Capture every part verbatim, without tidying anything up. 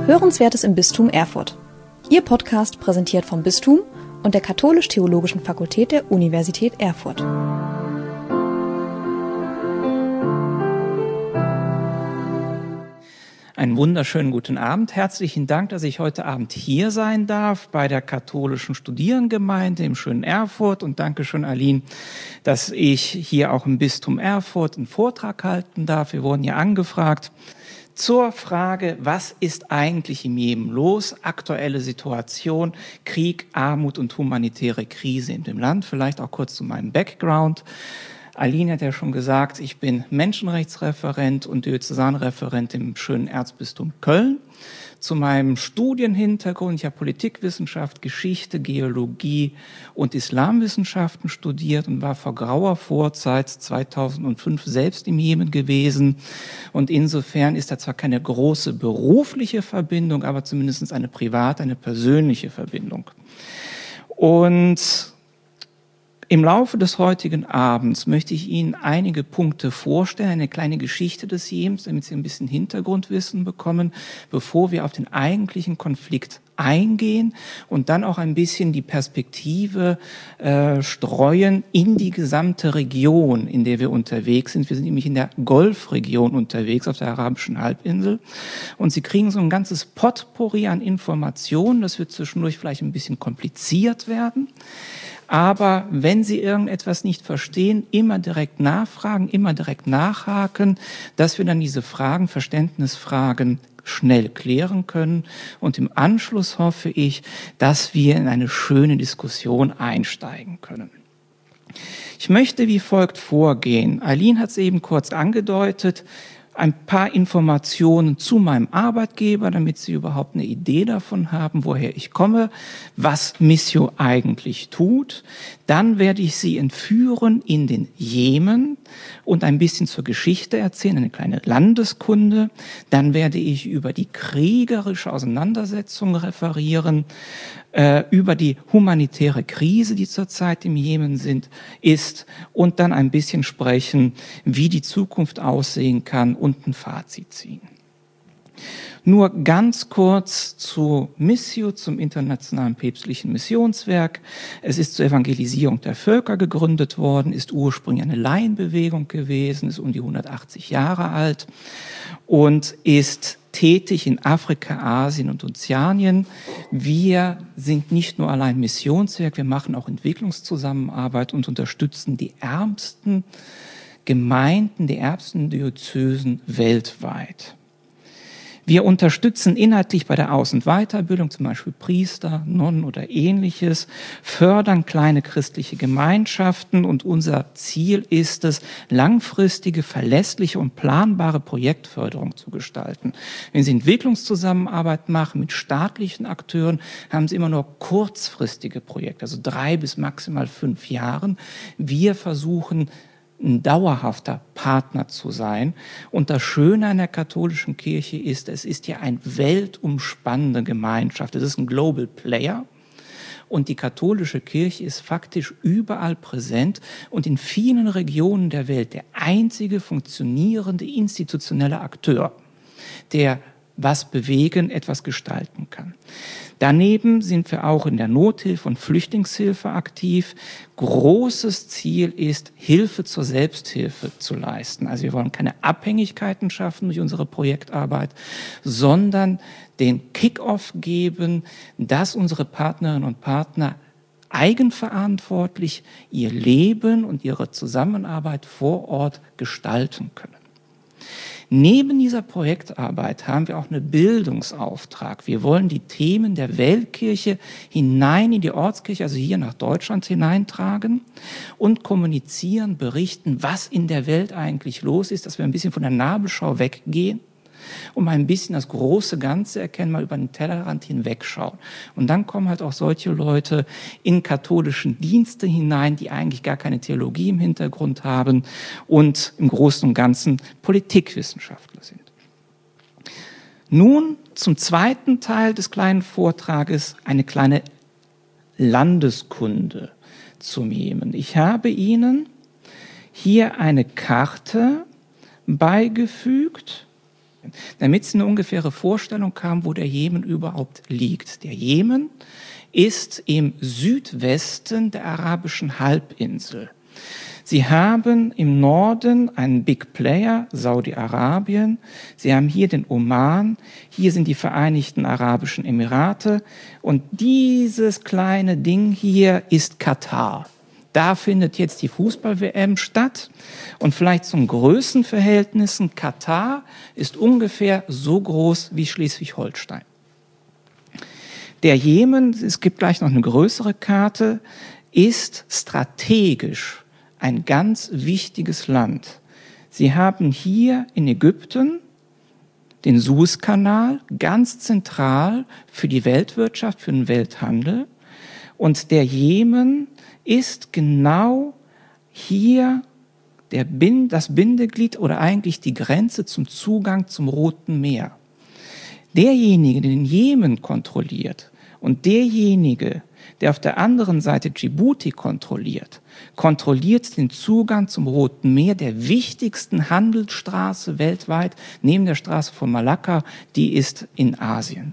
Hörenswertes im Bistum Erfurt. Ihr Podcast präsentiert vom Bistum und der Katholisch-Theologischen Fakultät der Universität Erfurt. Einen wunderschönen guten Abend. Herzlichen Dank, dass ich heute Abend hier sein darf bei der katholischen Studierendengemeinde im schönen Erfurt. Und Dankeschön, Aline, dass ich hier auch im Bistum Erfurt einen Vortrag halten darf. Wir wurden ja angefragt zur Frage, was ist eigentlich im Jemen los? Aktuelle Situation, Krieg, Armut und humanitäre Krise in dem Land. Vielleicht auch kurz zu meinem Background. Aline hat ja schon gesagt, ich bin Menschenrechtsreferent und Diözesanreferent im schönen Erzbistum Köln. Zu meinem Studienhintergrund, ich habe Politikwissenschaft, Geschichte, Geologie und Islamwissenschaften studiert und war vor grauer Vorzeit zweitausendfünf selbst im Jemen gewesen. Und insofern ist da zwar keine große berufliche Verbindung, aber zumindest eine private, eine persönliche Verbindung. Und im Laufe des heutigen Abends möchte ich Ihnen einige Punkte vorstellen, eine kleine Geschichte des Jemens, damit Sie ein bisschen Hintergrundwissen bekommen, bevor wir auf den eigentlichen Konflikt eingehen und dann auch ein bisschen die Perspektive äh, streuen in die gesamte Region, in der wir unterwegs sind. Wir sind nämlich in der Golfregion unterwegs, auf der arabischen Halbinsel. Und Sie kriegen so ein ganzes Potpourri an Informationen. Das wird zwischendurch vielleicht ein bisschen kompliziert werden. Aber wenn Sie irgendetwas nicht verstehen, immer direkt nachfragen, immer direkt nachhaken, dass wir dann diese Fragen, Verständnisfragen schnell klären können. Und im Anschluss hoffe ich, dass wir in eine schöne Diskussion einsteigen können. Ich möchte wie folgt vorgehen. Aline hat es eben kurz angedeutet. Ein paar Informationen zu meinem Arbeitgeber, damit Sie überhaupt eine Idee davon haben, woher ich komme, was Missio eigentlich tut. Dann werde ich Sie entführen in den Jemen und ein bisschen zur Geschichte erzählen, eine kleine Landeskunde. Dann werde ich über die kriegerische Auseinandersetzung referieren, äh, über die humanitäre Krise, die zurzeit im Jemen sind, ist und dann ein bisschen sprechen, wie die Zukunft aussehen kann und ein Fazit ziehen. Nur ganz kurz zu Missio, zum internationalen päpstlichen Missionswerk. Es ist zur Evangelisierung der Völker gegründet worden, ist ursprünglich eine Laienbewegung gewesen, ist um die hundertachtzig Jahre alt und ist tätig in Afrika, Asien und Ozeanien. Wir sind nicht nur allein Missionswerk, wir machen auch Entwicklungszusammenarbeit und unterstützen die ärmsten Gemeinden, die ärmsten Diözesen weltweit. Wir unterstützen inhaltlich bei der Aus- und Weiterbildung, zum Beispiel Priester, Nonnen oder Ähnliches, fördern kleine christliche Gemeinschaften und unser Ziel ist es, langfristige, verlässliche und planbare Projektförderung zu gestalten. Wenn Sie Entwicklungszusammenarbeit machen mit staatlichen Akteuren, haben Sie immer nur kurzfristige Projekte, also drei bis maximal fünf Jahren. Wir versuchen, ein dauerhafter Partner zu sein. Und das Schöne an der katholischen Kirche ist, es ist ja eine weltumspannende Gemeinschaft. Es ist ein Global Player. Und die katholische Kirche ist faktisch überall präsent und in vielen Regionen der Welt der einzige funktionierende institutionelle Akteur, der was bewegen, etwas gestalten kann. Daneben sind wir auch in der Nothilfe und Flüchtlingshilfe aktiv. Großes Ziel ist, Hilfe zur Selbsthilfe zu leisten. Also wir wollen keine Abhängigkeiten schaffen durch unsere Projektarbeit, sondern den Kick-off geben, dass unsere Partnerinnen und Partner eigenverantwortlich ihr Leben und ihre Zusammenarbeit vor Ort gestalten können. Neben dieser Projektarbeit haben wir auch einen Bildungsauftrag. Wir wollen die Themen der Weltkirche hinein in die Ortskirche, also hier nach Deutschland hineintragen und kommunizieren, berichten, was in der Welt eigentlich los ist, dass wir ein bisschen von der Nabelschau weggehen, um ein bisschen das große Ganze erkennen, mal über den Tellerrand hinwegschauen. Und dann kommen halt auch solche Leute in katholischen Dienste hinein, die eigentlich gar keine Theologie im Hintergrund haben und im Großen und Ganzen Politikwissenschaftler sind. Nun zum zweiten Teil des kleinen Vortrages eine kleine Landeskunde zum Jemen. Ich habe Ihnen hier eine Karte beigefügt. Saudi-Arabien. Damit Sie eine ungefähre Vorstellung haben, wo der Jemen überhaupt liegt. Der Jemen ist im Südwesten der arabischen Halbinsel. Sie haben im Norden einen Big Player, Saudi-Arabien. Sie haben hier den Oman. Hier sind die Vereinigten Arabischen Emirate. Und dieses kleine Ding hier ist Katar. Da findet jetzt die Fußball-W M statt. Und vielleicht zum Größenverhältnissen, Katar ist ungefähr so groß wie Schleswig-Holstein. Der Jemen, es gibt gleich noch eine größere Karte, ist strategisch ein ganz wichtiges Land. Sie haben hier in Ägypten den Suezkanal, ganz zentral für die Weltwirtschaft, für den Welthandel. Und der Jemen ist genau hier der Bind, das Bindeglied oder eigentlich die Grenze zum Zugang zum Roten Meer. Derjenige, der den Jemen kontrolliert und derjenige, der auf der anderen Seite Djibouti kontrolliert, kontrolliert den Zugang zum Roten Meer, der wichtigsten Handelsstraße weltweit, neben der Straße von Malakka, die ist in Asien.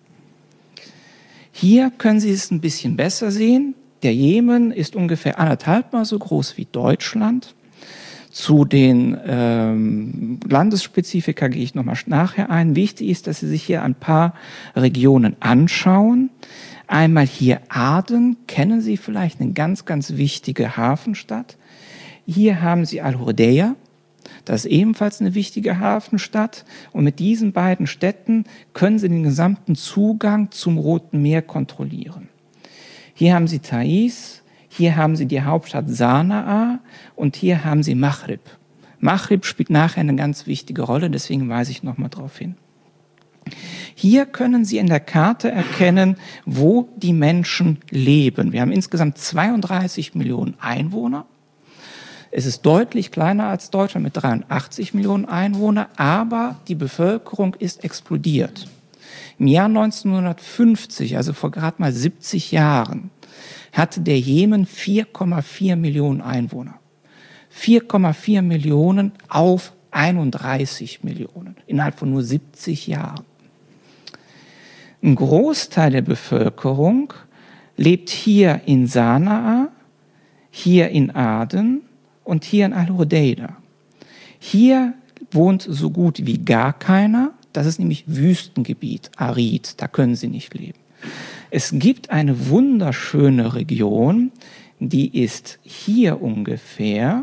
Hier können Sie es ein bisschen besser sehen. Der Jemen ist ungefähr anderthalbmal so groß wie Deutschland. Zu den ähm, Landesspezifika gehe ich nochmal nachher ein. Wichtig ist, dass Sie sich hier ein paar Regionen anschauen. Einmal hier Aden, kennen Sie vielleicht, eine ganz, ganz wichtige Hafenstadt. Hier haben Sie Al-Hudaydah, das ist ebenfalls eine wichtige Hafenstadt. Und mit diesen beiden Städten können Sie den gesamten Zugang zum Roten Meer kontrollieren. Hier haben Sie Taiz, hier haben Sie die Hauptstadt Sanaa und hier haben Sie Maghrib. Maghrib spielt nachher eine ganz wichtige Rolle, deswegen weise ich nochmal darauf hin. Hier können Sie in der Karte erkennen, wo die Menschen leben. Wir haben insgesamt zweiunddreißig Millionen Einwohner. Es ist deutlich kleiner als Deutschland mit dreiundachtzig Millionen Einwohnern, aber die Bevölkerung ist explodiert. Im Jahr neunzehnhundertfünfzig, also vor gerade mal siebzig Jahren, hatte der Jemen vier Komma vier Millionen Einwohner. vier Komma vier Millionen auf einunddreißig Millionen innerhalb von nur siebzig Jahren. Ein Großteil der Bevölkerung lebt hier in Sanaa, hier in Aden und hier in Al-Hudaydah. Hier wohnt so gut wie gar keiner. Das ist nämlich Wüstengebiet, arid, da können sie nicht leben. Es gibt eine wunderschöne Region, die ist hier ungefähr.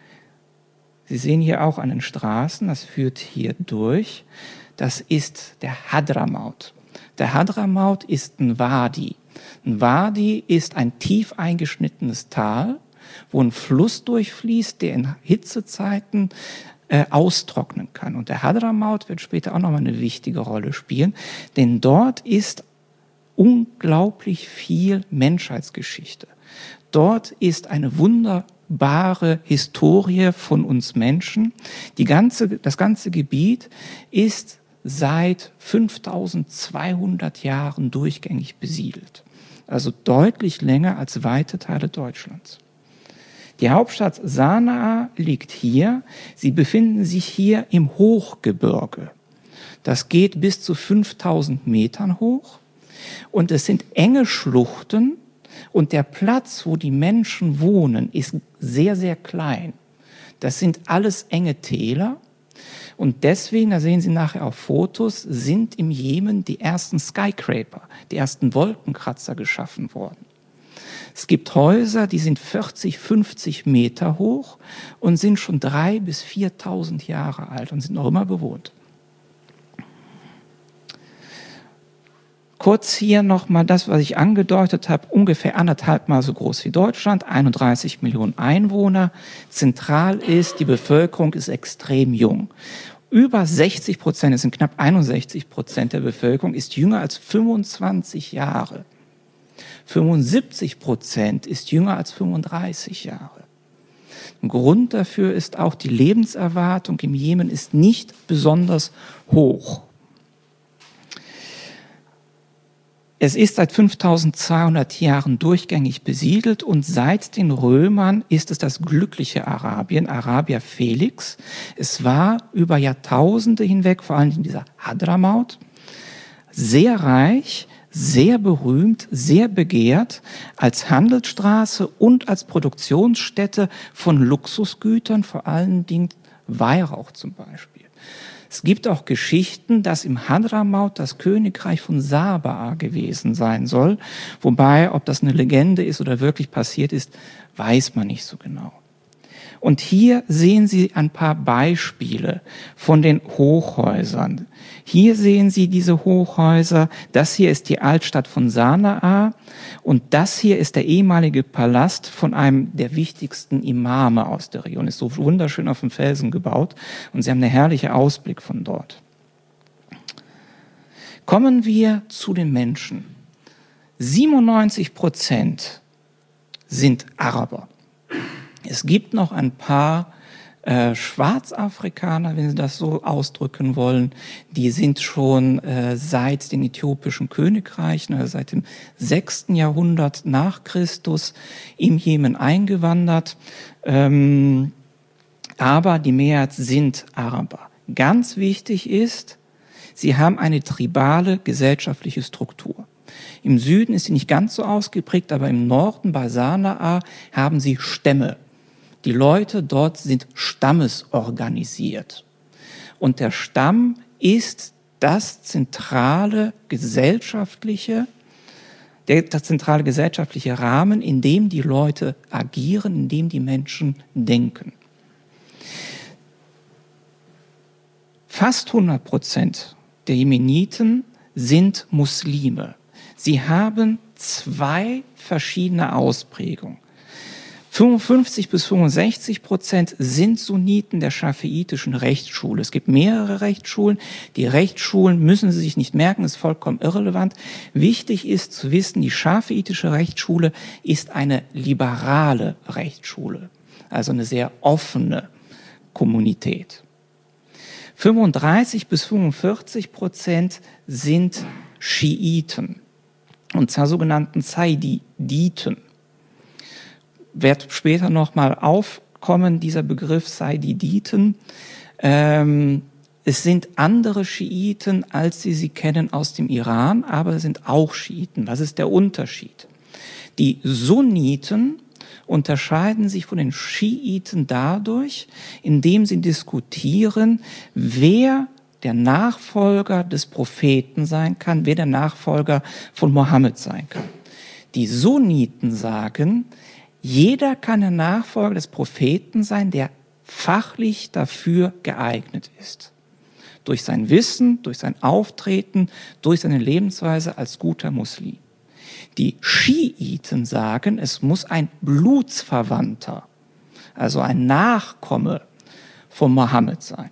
Sie sehen hier auch an den Straßen, das führt hier durch. Das ist der Hadramaut. Der Hadramaut ist ein Wadi. Ein Wadi ist ein tief eingeschnittenes Tal, wo ein Fluss durchfließt, der in Hitzezeiten äh, austrocknen kann. Und der Hadramaut wird später auch nochmal eine wichtige Rolle spielen, denn dort ist unglaublich viel Menschheitsgeschichte. Dort ist eine wunderbare Historie von uns Menschen. Die ganze, das ganze Gebiet ist seit fünftausendzweihundert Jahren durchgängig besiedelt. Also deutlich länger als weite Teile Deutschlands. Die Hauptstadt Sanaa liegt hier. Sie befinden sich hier im Hochgebirge. Das geht bis zu fünftausend Metern hoch. Und es sind enge Schluchten. Und der Platz, wo die Menschen wohnen, ist sehr, sehr klein. Das sind alles enge Täler. Und deswegen, da sehen Sie nachher auf Fotos, sind im Jemen die ersten Skyscraper, die ersten Wolkenkratzer geschaffen worden. Es gibt Häuser, die sind vierzig, fünfzig Meter hoch und sind schon dreitausend bis viertausend Jahre alt und sind noch immer bewohnt. Kurz hier nochmal das, was ich angedeutet habe, ungefähr anderthalbmal so groß wie Deutschland, einunddreißig Millionen Einwohner. Zentral ist, die Bevölkerung ist extrem jung. Über sechzig Prozent, es sind knapp einundsechzig Prozent der Bevölkerung, ist jünger als fünfundzwanzig Jahre. fünfundsiebzig Prozent ist jünger als fünfunddreißig Jahre. Ein Grund dafür ist auch, die Lebenserwartung im Jemen ist nicht besonders hoch. Es ist seit fünftausendzweihundert Jahren durchgängig besiedelt und seit den Römern ist es das glückliche Arabien, Arabia Felix. Es war über Jahrtausende hinweg, vor allem in dieser Hadramaut, sehr reich, sehr berühmt, sehr begehrt als Handelsstraße und als Produktionsstätte von Luxusgütern, vor allen Dingen Weihrauch zum Beispiel. Es gibt auch Geschichten, dass im Hadramaut das Königreich von Sabaa gewesen sein soll, wobei, ob das eine Legende ist oder wirklich passiert ist, weiß man nicht so genau. Und hier sehen Sie ein paar Beispiele von den Hochhäusern. Hier sehen Sie diese Hochhäuser. Das hier ist die Altstadt von Sanaa und das hier ist der ehemalige Palast von einem der wichtigsten Imame aus der Region. Ist so wunderschön auf dem Felsen gebaut und Sie haben einen herrlichen Ausblick von dort. Kommen wir zu den Menschen. siebenundneunzig Prozent sind Araber. Es gibt noch ein paar äh, Schwarzafrikaner, wenn Sie das so ausdrücken wollen, die sind schon äh, seit den äthiopischen Königreichen, also seit dem sechsten Jahrhundert nach Christus im Jemen eingewandert. Ähm, aber die Mehrheit sind Araber. Ganz wichtig ist, sie haben eine tribale gesellschaftliche Struktur. Im Süden ist sie nicht ganz so ausgeprägt, aber im Norden bei Sanaa haben sie Stämme. Die Leute dort sind stammesorganisiert. Und der Stamm ist das zentrale gesellschaftliche, der, der zentrale gesellschaftliche Rahmen, in dem die Leute agieren, in dem die Menschen denken. Fast hundert Prozent der Jemeniten sind Muslime. Sie haben zwei verschiedene Ausprägungen. fünfundfünfzig bis fünfundsechzig Prozent sind Sunniten der schafiitischen Rechtsschule. Es gibt mehrere Rechtsschulen. Die Rechtsschulen müssen Sie sich nicht merken, ist vollkommen irrelevant. Wichtig ist zu wissen, die schafiitische Rechtsschule ist eine liberale Rechtsschule, also eine sehr offene Kommunität. fünfunddreißig bis fünfundvierzig Prozent sind Schiiten, und zwar sogenannten Zaydiditen. Wird später nochmal aufkommen, dieser Begriff Zaydiditen. Ähm, es sind andere Schiiten, als Sie sie kennen aus dem Iran, aber es sind auch Schiiten. Was ist der Unterschied? Die Sunniten unterscheiden sich von den Schiiten dadurch, indem sie diskutieren, wer der Nachfolger des Propheten sein kann, wer der Nachfolger von Mohammed sein kann. Die Sunniten sagen, jeder kann der Nachfolger des Propheten sein, der fachlich dafür geeignet ist. Durch sein Wissen, durch sein Auftreten, durch seine Lebensweise als guter Muslim. Die Schiiten sagen, es muss ein Blutsverwandter, also ein Nachkomme von Mohammed sein.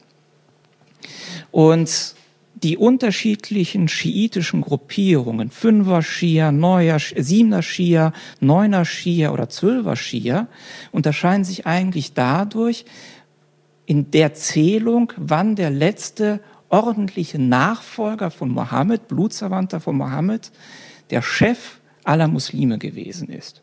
Und die unterschiedlichen schiitischen Gruppierungen, Fünfer Schia, Neuer, Siebener Schia, Neuner Schia oder Zwölfer Schia, unterscheiden sich eigentlich dadurch in der Zählung, wann der letzte ordentliche Nachfolger von Mohammed, Blutsverwandter von Mohammed, der Chef aller Muslime gewesen ist.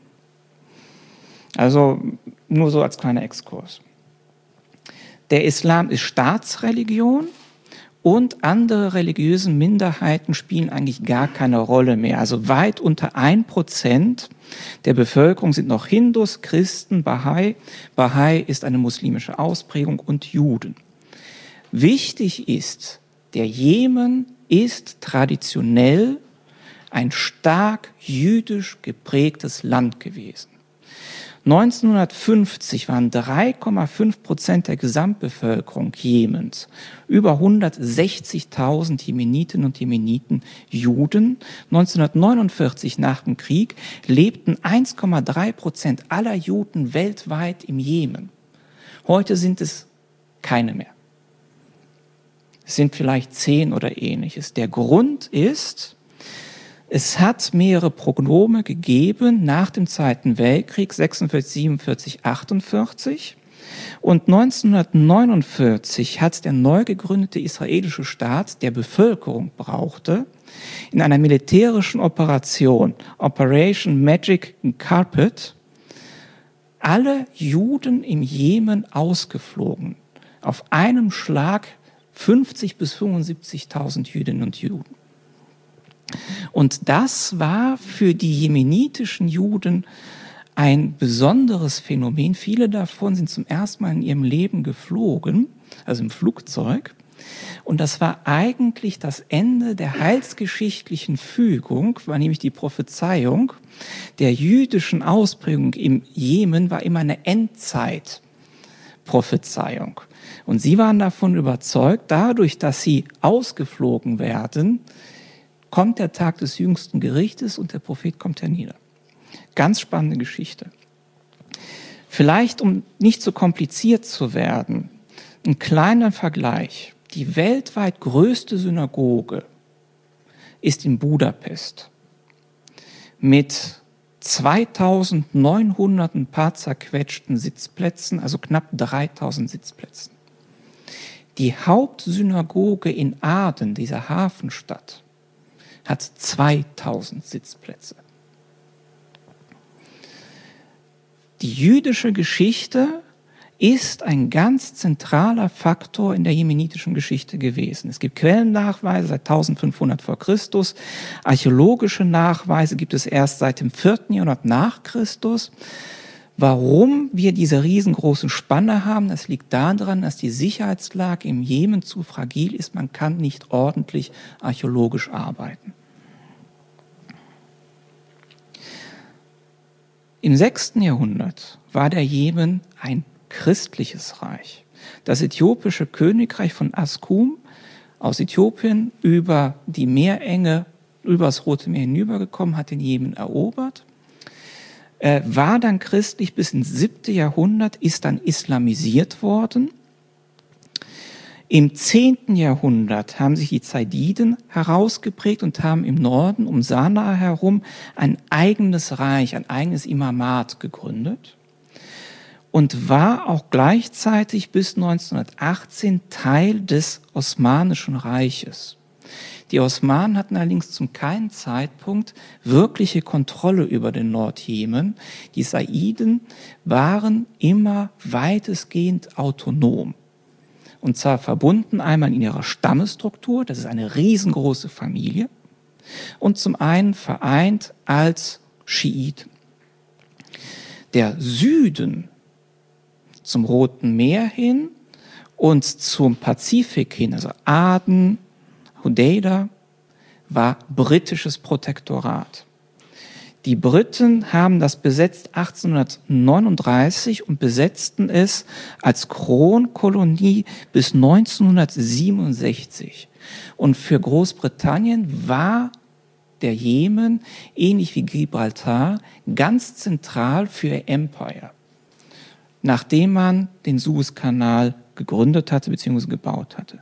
Also nur so als kleiner Exkurs. Der Islam ist Staatsreligion. Und andere religiöse Minderheiten spielen eigentlich gar keine Rolle mehr. Also weit unter ein Prozent der Bevölkerung sind noch Hindus, Christen, Bahai. Bahai ist eine muslimische Ausprägung und Juden. Wichtig ist, der Jemen ist traditionell ein stark jüdisch geprägtes Land gewesen. neunzehnhundertfünfzig waren drei Komma fünf Prozent der Gesamtbevölkerung Jemens, über hundertsechzigtausend Jemenitinnen und Jemeniten Juden. neunzehnhundertneunundvierzig nach dem Krieg lebten eins Komma drei Prozent aller Juden weltweit im Jemen. Heute sind es keine mehr. Es sind vielleicht zehn oder ähnliches. Der Grund ist, es hat mehrere Pogrome gegeben nach dem Zweiten Weltkrieg, sechsundvierzig, siebenundvierzig, achtundvierzig. Und neunzehnhundertneunundvierzig hat der neu gegründete israelische Staat, der Bevölkerung brauchte, in einer militärischen Operation, Operation Magic Carpet, alle Juden im Jemen ausgeflogen. Auf einem Schlag fünfzig bis fünfundsiebzigtausend Jüdinnen und Juden. Und das war für die jemenitischen Juden ein besonderes Phänomen. Viele davon sind zum ersten Mal in ihrem Leben geflogen, also im Flugzeug. Und das war eigentlich das Ende der heilsgeschichtlichen Fügung, war nämlich die Prophezeiung der jüdischen Ausprägung im Jemen war immer eine Endzeitprophezeiung. Und sie waren davon überzeugt, dadurch, dass sie ausgeflogen werden, kommt der Tag des jüngsten Gerichtes und der Prophet kommt hernieder. Ganz spannende Geschichte. Vielleicht, um nicht so kompliziert zu werden, ein kleiner Vergleich. Die weltweit größte Synagoge ist in Budapest mit zweitausendneunhundert ein paar zerquetschten Sitzplätzen, also knapp dreitausend Sitzplätzen. Die Hauptsynagoge in Aden, dieser Hafenstadt, hat zweitausend Sitzplätze. Die jüdische Geschichte ist ein ganz zentraler Faktor in der jemenitischen Geschichte gewesen. Es gibt Quellennachweise seit eintausendfünfhundert vor Christus. Archäologische Nachweise gibt es erst seit dem vierten Jahrhundert nach Christus. Warum wir diese riesengroße Spanne haben, das liegt daran, dass die Sicherheitslage im Jemen zu fragil ist. Man kann nicht ordentlich archäologisch arbeiten. Im sechsten Jahrhundert war der Jemen ein christliches Reich. Das äthiopische Königreich von Askum aus Äthiopien über die Meerenge, über das Rote Meer hinübergekommen, hat den Jemen erobert, äh, war dann christlich bis ins siebte Jahrhundert, ist dann islamisiert worden. Im zehnten Jahrhundert haben sich die Zaididen herausgeprägt und haben im Norden um Sanaa herum ein eigenes Reich, ein eigenes Imamat gegründet und war auch gleichzeitig bis neunzehnhundertachtzehn Teil des Osmanischen Reiches. Die Osmanen hatten allerdings zum keinen Zeitpunkt wirkliche Kontrolle über den Nordjemen. Die Saiden waren immer weitestgehend autonom. Und zwar verbunden einmal in ihrer Stammesstruktur, das ist eine riesengroße Familie, und zum einen vereint als Schiiten. Der Süden zum Roten Meer hin und zum Pazifik hin, also Aden, Hodeida, war britisches Protektorat. Die Briten haben das besetzt achtzehnhundertneununddreißig und besetzten es als Kronkolonie bis neunzehnhundertsiebenundsechzig. Und für Großbritannien war der Jemen, ähnlich wie Gibraltar, ganz zentral für ihr Empire, nachdem man den Suezkanal gegründet hatte bzw. gebaut hatte.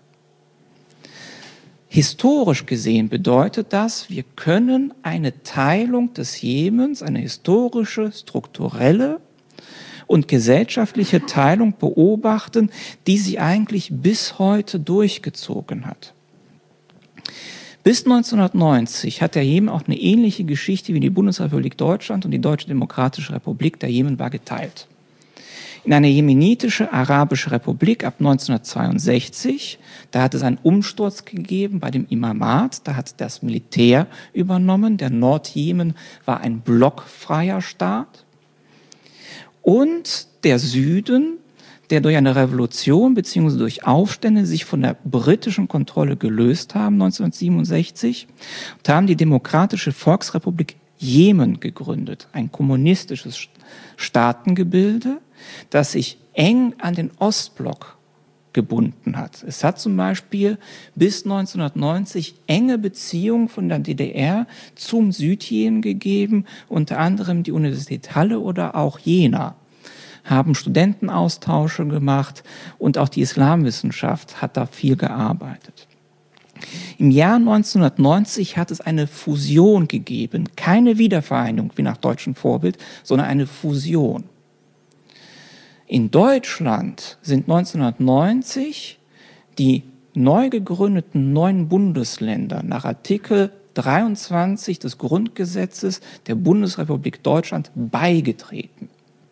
Historisch gesehen bedeutet das, wir können eine Teilung des Jemens, eine historische, strukturelle und gesellschaftliche Teilung beobachten, die sich eigentlich bis heute durchgezogen hat. Bis neunzehnhundertneunzig hat der Jemen auch eine ähnliche Geschichte wie die Bundesrepublik Deutschland und die Deutsche Demokratische Republik. Der Jemen war geteilt in eine jemenitische Arabische Republik ab neunzehnhundertzweiundsechzig. Da hat es einen Umsturz gegeben bei dem Imamat. Da hat das Militär übernommen. Der Nordjemen war ein blockfreier Staat. Und der Süden, der durch eine Revolution bzw. durch Aufstände sich von der britischen Kontrolle gelöst haben, neunzehnhundertsiebenundsechzig, und haben die Demokratische Volksrepublik Jemen gegründet, ein kommunistisches Staatengebilde, das sich eng an den Ostblock gebunden hat. Es hat zum Beispiel bis neunzehnhundertneunzig enge Beziehungen von der D D R zum Südjemen gegeben, unter anderem die Universität Halle oder auch Jena haben Studentenaustausche gemacht und auch die Islamwissenschaft hat da viel gearbeitet. Im Jahr neunzehnhundertneunzig hat es eine Fusion gegeben, keine Wiedervereinigung wie nach deutschem Vorbild, sondern eine Fusion. In Deutschland sind neunzehnhundertneunzig die neu gegründeten neuen Bundesländer nach Artikel dreiundzwanzig des Grundgesetzes der Bundesrepublik Deutschland beigetreten.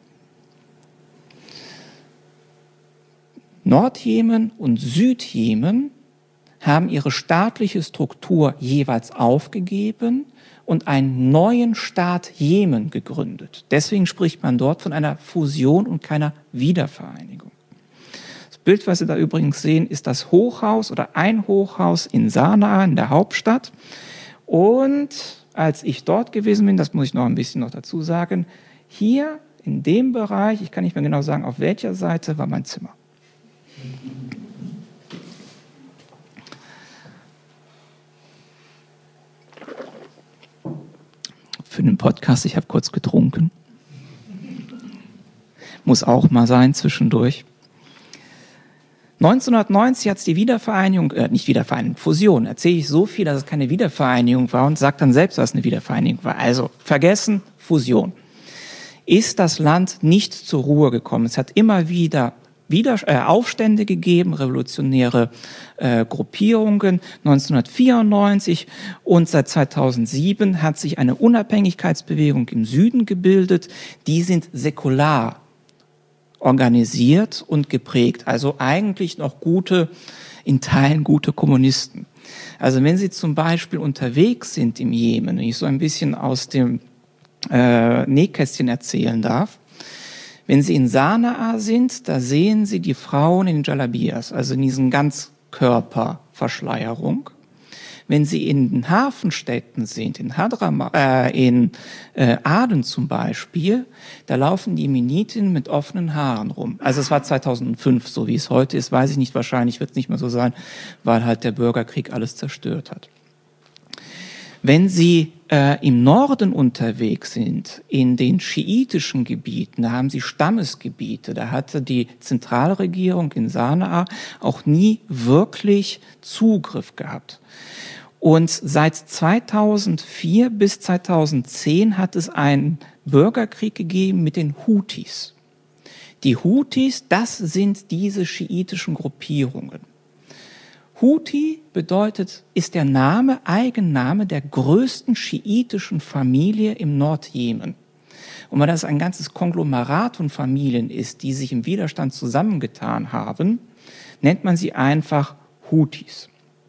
Nordjemen und Südjemen haben ihre staatliche Struktur jeweils aufgegeben und einen neuen Staat Jemen gegründet. Deswegen spricht man dort von einer Fusion und keiner Wiedervereinigung. Das Bild, was Sie da übrigens sehen, ist das Hochhaus oder ein Hochhaus in Sanaa, in der Hauptstadt. Und als ich dort gewesen bin, das muss ich noch ein bisschen noch dazu sagen, hier in dem Bereich, ich kann nicht mehr genau sagen, auf welcher Seite, war mein Zimmer. Für den Podcast, ich habe kurz getrunken. Muss auch mal sein zwischendurch. neunzehnhundertneunzig hat es die Wiedervereinigung, äh, nicht Wiedervereinigung, Fusion. Erzähle ich so viel, dass es keine Wiedervereinigung war und sage dann selbst, was eine Wiedervereinigung war. Also vergessen, Fusion. Ist das Land nicht zur Ruhe gekommen. Es hat immer wieder Wieder, äh, Aufstände gegeben, revolutionäre äh, Gruppierungen. neunzehnhundertvierundneunzig und seit zweitausendsieben hat sich eine Unabhängigkeitsbewegung im Süden gebildet. Die sind säkular organisiert und geprägt. Also eigentlich noch gute, in Teilen gute Kommunisten. Also wenn Sie zum Beispiel unterwegs sind im Jemen, wenn ich so ein bisschen aus dem äh, Nähkästchen erzählen darf, wenn Sie in Sanaa sind, da sehen Sie die Frauen in den Jalabiyas, also in diesen Ganzkörperverschleierung. Wenn Sie in den Hafenstädten sind, in Hadramaut, äh, in äh, Aden zum Beispiel, da laufen die Jemeniten mit offenen Haaren rum. Also es war zweitausendfünf, so wie es heute ist, weiß ich nicht, wahrscheinlich wird es nicht mehr so sein, weil halt der Bürgerkrieg alles zerstört hat. Wenn Sie äh, im Norden unterwegs sind, in den schiitischen Gebieten, da haben Sie Stammesgebiete, da hatte die Zentralregierung in Sanaa auch nie wirklich Zugriff gehabt. Und seit zweitausendvier bis zweitausendzehn hat es einen Bürgerkrieg gegeben mit den Houthis. Die Houthis, das sind diese schiitischen Gruppierungen. Houthi bedeutet, ist der Name, Eigenname der größten schiitischen Familie im Nordjemen. Und weil das ein ganzes Konglomerat von Familien ist, die sich im Widerstand zusammengetan haben, nennt man sie einfach Houthis.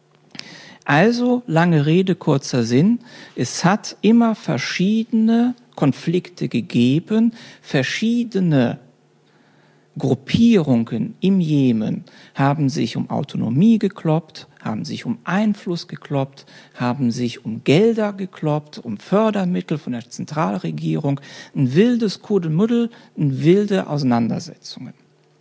Also, lange Rede, kurzer Sinn, es hat immer verschiedene Konflikte gegeben, verschiedene Gruppierungen im Jemen haben sich um Autonomie gekloppt, haben sich um Einfluss gekloppt, haben sich um Gelder gekloppt, um Fördermittel von der Zentralregierung. Ein wildes Kuddelmuddel, ein wilde Auseinandersetzungen.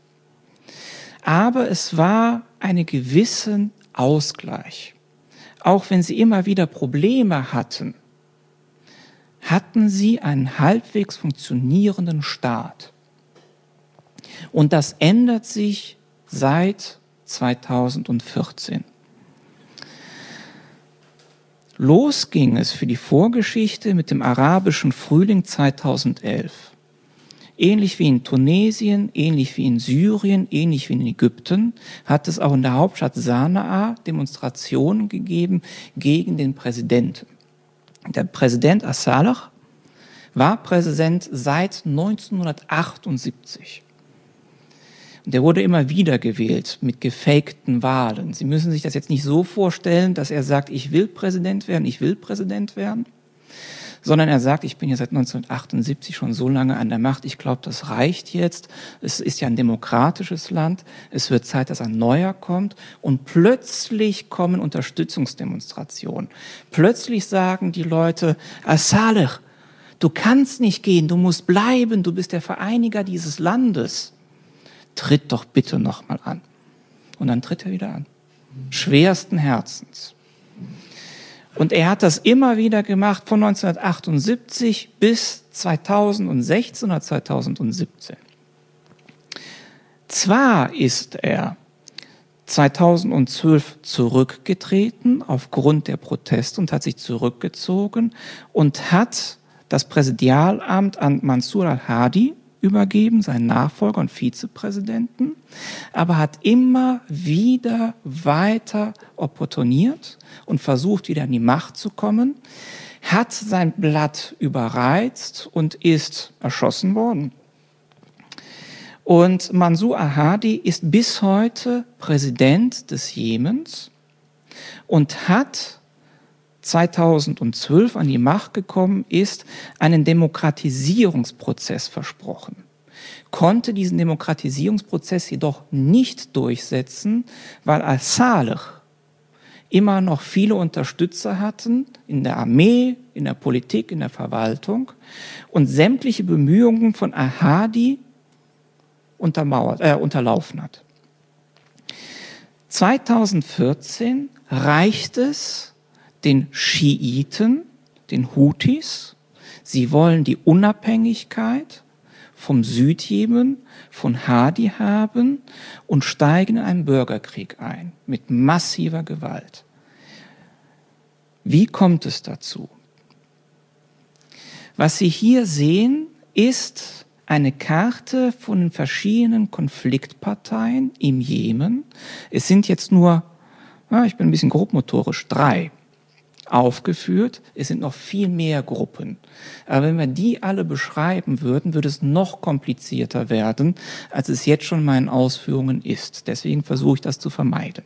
Aber es war einen gewissen Ausgleich. Auch wenn sie immer wieder Probleme hatten, hatten sie einen halbwegs funktionierenden Staat. Und das ändert sich seit zweitausendvierzehn. Los ging es für die Vorgeschichte mit dem arabischen Frühling zweitausendelf. Ähnlich wie in Tunesien, ähnlich wie in Syrien, ähnlich wie in Ägypten, hat es auch in der Hauptstadt Sanaa Demonstrationen gegeben gegen den Präsidenten. Der Präsident As-Saleh war Präsident seit neunzehnhundertachtundsiebzig. Und der wurde immer wieder gewählt mit gefakten Wahlen. Sie müssen sich das jetzt nicht so vorstellen, dass er sagt, ich will Präsident werden, ich will Präsident werden, sondern er sagt, ich bin ja seit neunzehnhundertachtundsiebzig schon so lange an der Macht, ich glaube, das reicht jetzt. Es ist ja ein demokratisches Land, es wird Zeit, dass ein neuer kommt. Und plötzlich kommen Unterstützungsdemonstrationen. Plötzlich sagen die Leute, As-Saleh, du kannst nicht gehen, du musst bleiben, du bist der Vereiniger dieses Landes. Tritt doch bitte nochmal an. Und dann tritt er wieder an. Schwersten Herzens. Und er hat das immer wieder gemacht von neunzehnhundertachtundsiebzig bis zweitausendsechzehn oder zweitausendsiebzehn. Zwar ist er zweitausendzwölf zurückgetreten aufgrund der Proteste und hat sich zurückgezogen und hat das Präsidialamt an Mansur al-Hadi übergeben, seinen Nachfolger und Vizepräsidenten, aber hat immer wieder weiter opportuniert und versucht, wieder an die Macht zu kommen, hat sein Blatt überreizt und ist erschossen worden. Und Mansour al-Hadi ist bis heute Präsident des Jemens und hat zweitausendzwölf an die Macht gekommen ist, einen Demokratisierungsprozess versprochen, konnte diesen Demokratisierungsprozess jedoch nicht durchsetzen, weil al-Saleh immer noch viele Unterstützer hatten in der Armee, in der Politik, in der Verwaltung und sämtliche Bemühungen von al-Hadi untermauert, äh, unterlaufen hat. zweitausendvierzehn reicht es den Schiiten, den Houthis, sie wollen die Unabhängigkeit vom Südjemen, von Hadi haben und steigen in einen Bürgerkrieg ein, mit massiver Gewalt. Wie kommt es dazu? Was Sie hier sehen, ist eine Karte von den verschiedenen Konfliktparteien im Jemen. Es sind jetzt nur, ja, ich bin ein bisschen grobmotorisch, drei aufgeführt. Es sind noch viel mehr Gruppen. Aber wenn wir die alle beschreiben würden, würde es noch komplizierter werden, als es jetzt schon in meinen Ausführungen ist. Deswegen versuche ich das zu vermeiden.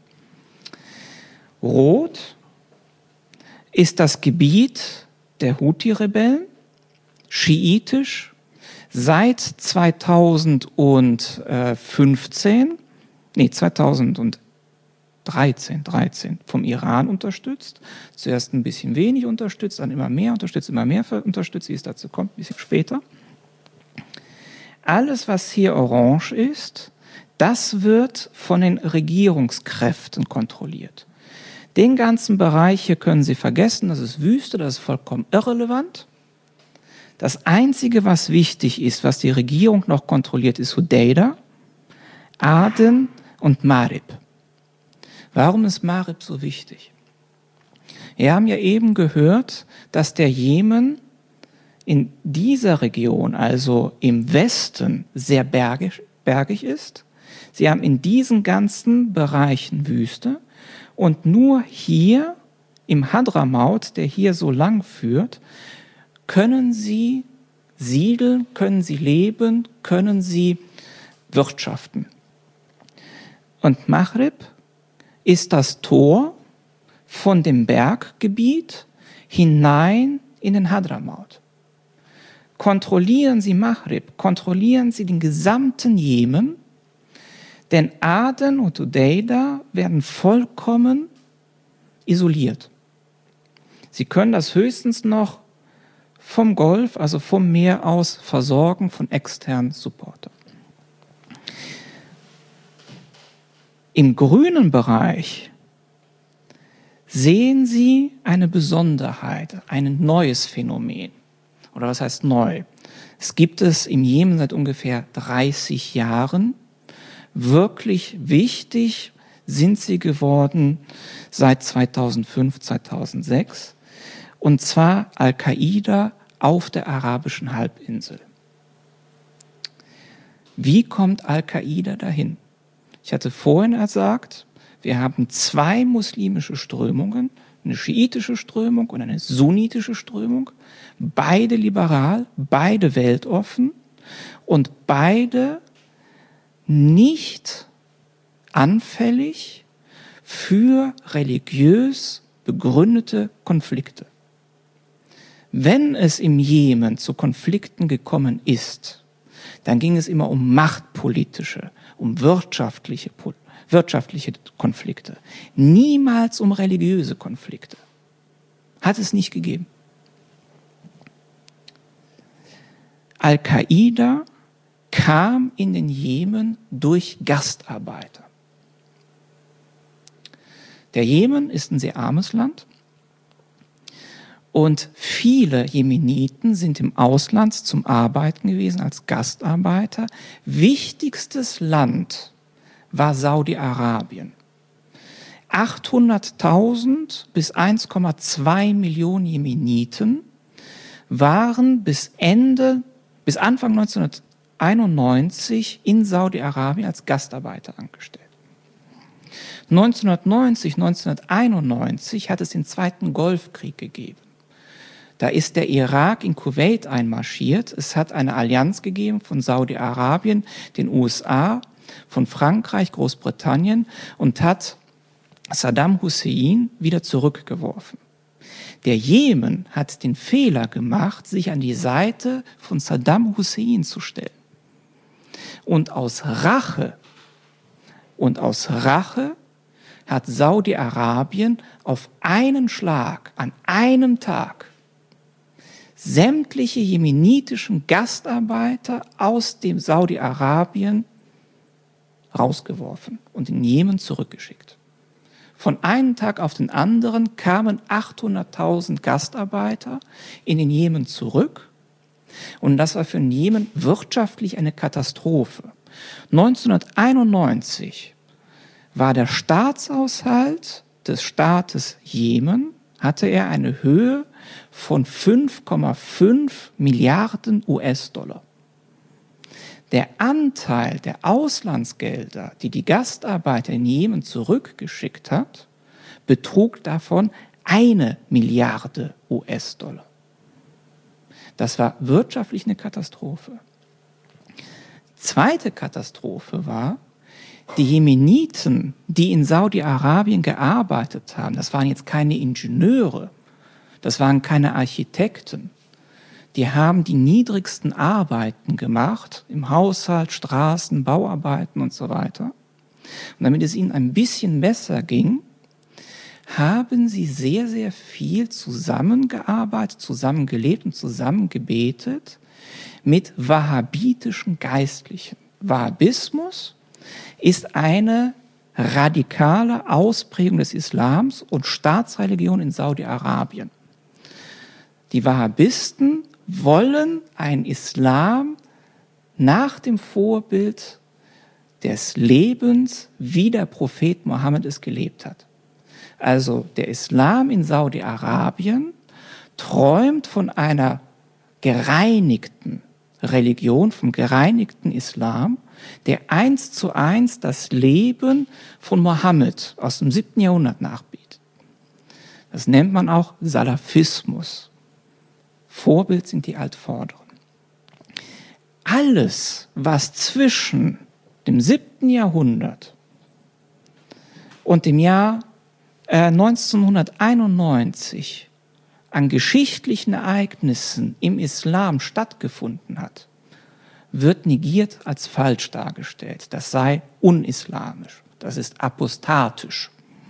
Rot ist das Gebiet der Houthi-Rebellen, schiitisch, seit zweitausendfünfzehn, nee, zweitausenddreizehn, dreizehn vom Iran unterstützt. Zuerst ein bisschen wenig unterstützt, dann immer mehr unterstützt, immer mehr unterstützt, wie es dazu kommt, ein bisschen später. Alles, was hier orange ist, das wird von den Regierungskräften kontrolliert. Den ganzen Bereich hier können Sie vergessen, das ist Wüste, das ist vollkommen irrelevant. Das Einzige, was wichtig ist, was die Regierung noch kontrolliert, ist Hodeida, Aden und Marib. Warum ist Marib so wichtig? Wir haben ja eben gehört, dass der Jemen in dieser Region, also im Westen, sehr bergig, bergig ist. Sie haben in diesen ganzen Bereichen Wüste und nur hier im Hadramaut, der hier so lang führt, können sie siedeln, können sie leben, können sie wirtschaften. Und Maghrib ist das Tor von dem Berggebiet hinein in den Hadramaut. Kontrollieren Sie Maghrib, kontrollieren Sie den gesamten Jemen, denn Aden und Hodeida werden vollkommen isoliert. Sie können das höchstens noch vom Golf, also vom Meer aus, versorgen von externen Supportern. Im grünen Bereich sehen Sie eine Besonderheit, ein neues Phänomen. Oder was heißt neu? Es gibt es im Jemen seit ungefähr dreißig Jahren. Wirklich wichtig sind sie geworden seit zweitausendfünf, zweitausendsechs. Und zwar Al-Qaida auf der arabischen Halbinsel. Wie kommt Al-Qaida dahin? Ich hatte vorhin gesagt, wir haben zwei muslimische Strömungen, eine schiitische Strömung und eine sunnitische Strömung, beide liberal, beide weltoffen und beide nicht anfällig für religiös begründete Konflikte. Wenn es im Jemen zu Konflikten gekommen ist, dann ging es immer um machtpolitische, um wirtschaftliche, wirtschaftliche Konflikte. Niemals um religiöse Konflikte. Hat es nicht gegeben. Al-Qaida kam in den Jemen durch Gastarbeiter. Der Jemen ist ein sehr armes Land. Und viele Jemeniten sind im Ausland zum Arbeiten gewesen als Gastarbeiter. Wichtigstes Land war Saudi-Arabien. achthunderttausend bis eins Komma zwei Millionen Jemeniten waren bis Ende, bis Anfang neunzehnhundert, neunzehnhunderteinundneunzig in Saudi-Arabien als Gastarbeiter angestellt. neunzehnhundertneunzig, neunzehnhunderteinundneunzig hat es den Zweiten Golfkrieg gegeben. Da ist der Irak in Kuwait einmarschiert. Es hat eine Allianz gegeben von Saudi-Arabien, den U S A, von Frankreich, Großbritannien und hat Saddam Hussein wieder zurückgeworfen. Der Jemen hat den Fehler gemacht, sich an die Seite von Saddam Hussein zu stellen. Und aus Rache, und aus Rache hat Saudi-Arabien auf einen Schlag, an einem Tag, sämtliche jemenitischen Gastarbeiter aus dem Saudi-Arabien rausgeworfen und in Jemen zurückgeschickt. Von einem Tag auf den anderen kamen achthunderttausend Gastarbeiter in den Jemen zurück. Und das war für den Jemen wirtschaftlich eine Katastrophe. neunzehnhunderteinundneunzig war der Staatshaushalt des Staates Jemen, hatte er eine Höhe von fünf Komma fünf Milliarden U S-Dollar. Der Anteil der Auslandsgelder, die die Gastarbeiter in Jemen zurückgeschickt hat, betrug davon eine Milliarde U S-Dollar. Das war wirtschaftlich eine Katastrophe. Zweite Katastrophe war, die Jemeniten, die in Saudi-Arabien gearbeitet haben, das waren jetzt keine Ingenieure, das waren keine Architekten, die haben die niedrigsten Arbeiten gemacht, im Haushalt, Straßen, Bauarbeiten und so weiter. Und damit es ihnen ein bisschen besser ging, haben sie sehr, sehr viel zusammengearbeitet, zusammengelebt und zusammengebetet mit wahhabitischen Geistlichen. Wahhabismus ist eine radikale Ausprägung des Islams und Staatsreligion in Saudi-Arabien. Die Wahhabisten wollen einen Islam nach dem Vorbild des Lebens, wie der Prophet Mohammed es gelebt hat. Also der Islam in Saudi-Arabien träumt von einer gereinigten Religion, vom gereinigten Islam, der eins zu eins das Leben von Mohammed aus dem siebten Jahrhundert nachbietet. Das nennt man auch Salafismus. Vorbild sind die Altvorderen. Alles, was zwischen dem siebten Jahrhundert und dem Jahr äh, neunzehnhunderteinundneunzig an geschichtlichen Ereignissen im Islam stattgefunden hat, wird negiert als falsch dargestellt. Das sei unislamisch, das ist apostatisch.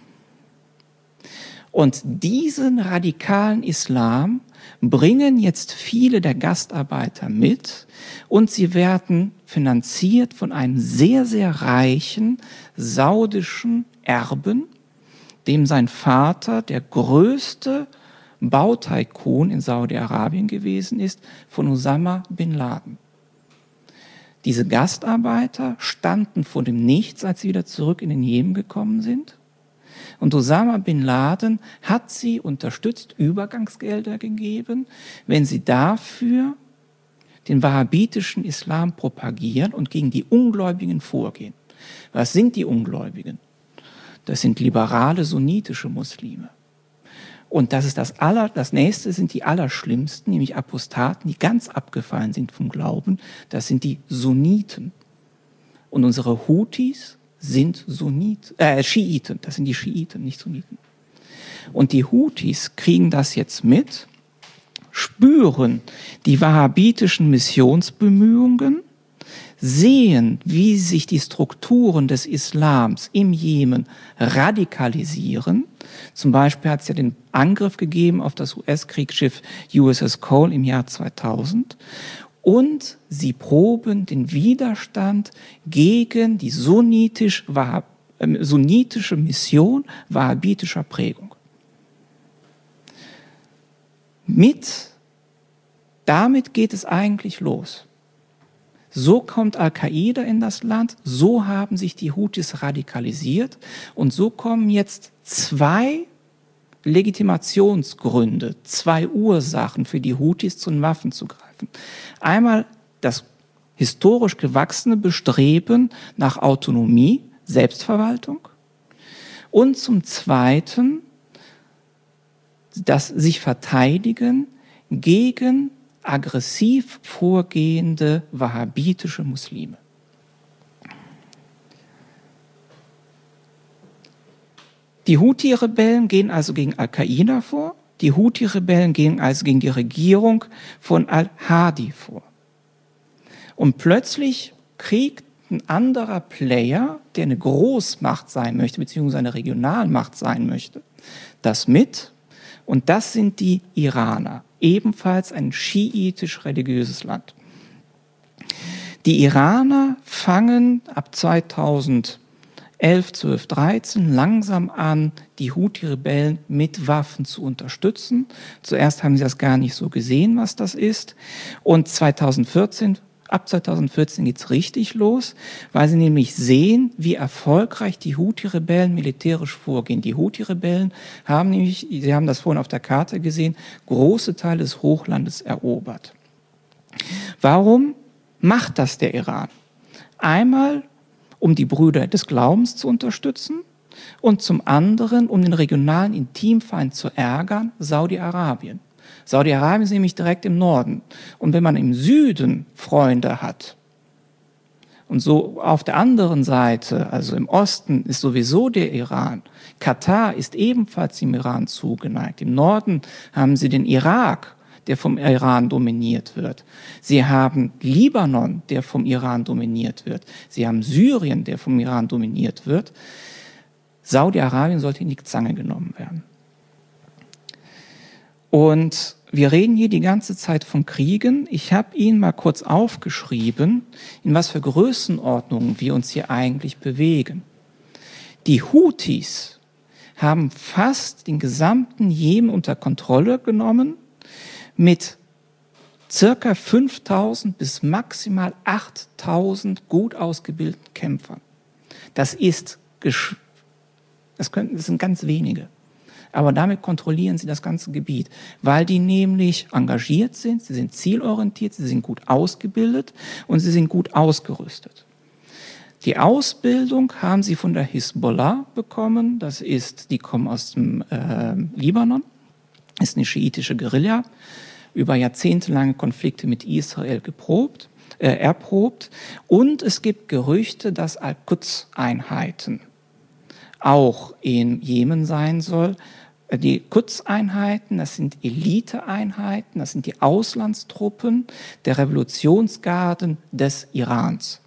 Und diesen radikalen Islam bringen jetzt viele der Gastarbeiter mit und sie werden finanziert von einem sehr, sehr reichen saudischen Erben, dem sein Vater der größte Bautycoon in Saudi-Arabien gewesen ist, von Osama bin Laden. Diese Gastarbeiter standen vor dem Nichts, als sie wieder zurück in den Jemen gekommen sind. Und Osama bin Laden hat sie unterstützt, Übergangsgelder gegeben, wenn sie dafür den wahhabitischen Islam propagieren und gegen die Ungläubigen vorgehen. Was sind die Ungläubigen? Das sind liberale sunnitische Muslime. Und das ist das aller, das nächste sind die allerschlimmsten, nämlich Apostaten, die ganz abgefallen sind vom Glauben. Das sind die Sunniten. Und unsere Houthis sind Sunniten, äh, Schiiten. Das sind die Schiiten, nicht Sunniten. Und die Houthis kriegen das jetzt mit, spüren die wahhabitischen Missionsbemühungen, sehen, wie sich die Strukturen des Islams im Jemen radikalisieren. Zum Beispiel hat es ja den Angriff gegeben auf das U S-Kriegsschiff U S S Cole im Jahr zweitausend. Und sie proben den Widerstand gegen die sunnitisch, äh, sunnitische Mission wahhabitischer Prägung. Mit, damit geht es eigentlich los. So kommt Al-Qaida in das Land, so haben sich die Houthis radikalisiert und so kommen jetzt zwei Legitimationsgründe, zwei Ursachen für die Houthis zu den Waffen zu greifen. Einmal das historisch gewachsene Bestreben nach Autonomie, Selbstverwaltung und zum Zweiten das sich verteidigen gegen aggressiv vorgehende wahhabitische Muslime. Die Houthi-Rebellen gehen also gegen Al-Qaida vor, die Houthi-Rebellen gehen also gegen die Regierung von Al-Hadi vor. Und plötzlich kriegt ein anderer Player, der eine Großmacht sein möchte, beziehungsweise eine Regionalmacht sein möchte, das mit. Und das sind die Iraner, ebenfalls ein schiitisch-religiöses Land. Die Iraner fangen ab zweitausendelf, zwölf, dreizehn langsam an, die Houthi-Rebellen mit Waffen zu unterstützen. Zuerst haben sie das gar nicht so gesehen, was das ist. Und zweitausendvierzehn Ab zweitausendvierzehn geht's richtig los, weil sie nämlich sehen, wie erfolgreich die Houthi-Rebellen militärisch vorgehen. Die Houthi-Rebellen haben nämlich, Sie haben das vorhin auf der Karte gesehen, große Teile des Hochlandes erobert. Warum macht das der Iran? Einmal, um die Brüder des Glaubens zu unterstützen und zum anderen, um den regionalen Intimfeind zu ärgern, Saudi-Arabien. Saudi-Arabien ist nämlich direkt im Norden. Und wenn man im Süden Freunde hat und so auf der anderen Seite, also im Osten, ist sowieso der Iran. Katar ist ebenfalls dem Iran zugeneigt. Im Norden haben sie den Irak, der vom Iran dominiert wird. Sie haben Libanon, der vom Iran dominiert wird. Sie haben Syrien, der vom Iran dominiert wird. Saudi-Arabien sollte in die Zange genommen werden. Und wir reden hier die ganze Zeit von Kriegen. Ich habe Ihnen mal kurz aufgeschrieben, in was für Größenordnungen wir uns hier eigentlich bewegen. Die Houthis haben fast den gesamten Jemen unter Kontrolle genommen mit circa fünftausend bis maximal achttausend gut ausgebildeten Kämpfern. Das ist, das, können, das sind ganz wenige. Aber damit kontrollieren sie das ganze Gebiet, weil die nämlich engagiert sind, sie sind zielorientiert, sie sind gut ausgebildet und sie sind gut ausgerüstet. Die Ausbildung haben sie von der Hisbollah bekommen, das ist, die kommen aus dem äh, Libanon, ist eine schiitische Guerilla, über jahrzehntelange Konflikte mit Israel geprobt, äh, erprobt. Und es gibt Gerüchte, dass Al-Quds-Einheiten auch in Jemen sein soll. Die Quds-Einheiten, das sind Elite-Einheiten, das sind die Auslandstruppen der Revolutionsgarden des Irans.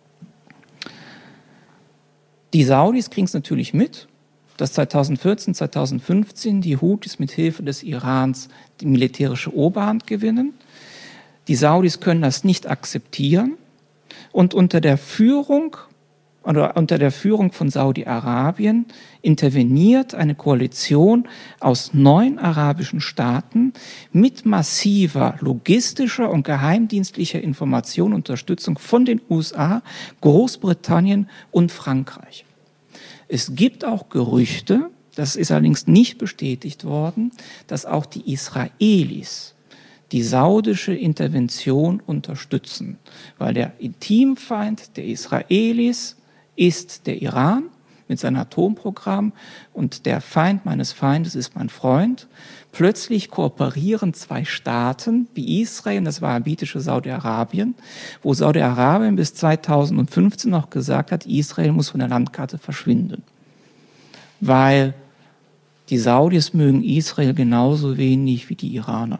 Die Saudis kriegen es natürlich mit, dass zweitausendvierzehn, zweitausendfünfzehn die Houthis mit Hilfe des Irans die militärische Oberhand gewinnen. Die Saudis können das nicht akzeptieren und unter der Führung oder unter der Führung von Saudi-Arabien interveniert eine Koalition aus neun arabischen Staaten mit massiver logistischer und geheimdienstlicher Information und Unterstützung von den U S A, Großbritannien und Frankreich. Es gibt auch Gerüchte, das ist allerdings nicht bestätigt worden, dass auch die Israelis die saudische Intervention unterstützen, weil der Intimfeind der Israelis ist der Iran mit seinem Atomprogramm und der Feind meines Feindes ist mein Freund. Plötzlich kooperieren zwei Staaten wie Israel und das wahhabitische Saudi-Arabien, wo Saudi-Arabien bis zweitausendfünfzehn noch gesagt hat, Israel muss von der Landkarte verschwinden, weil die Saudis mögen Israel genauso wenig wie die Iraner.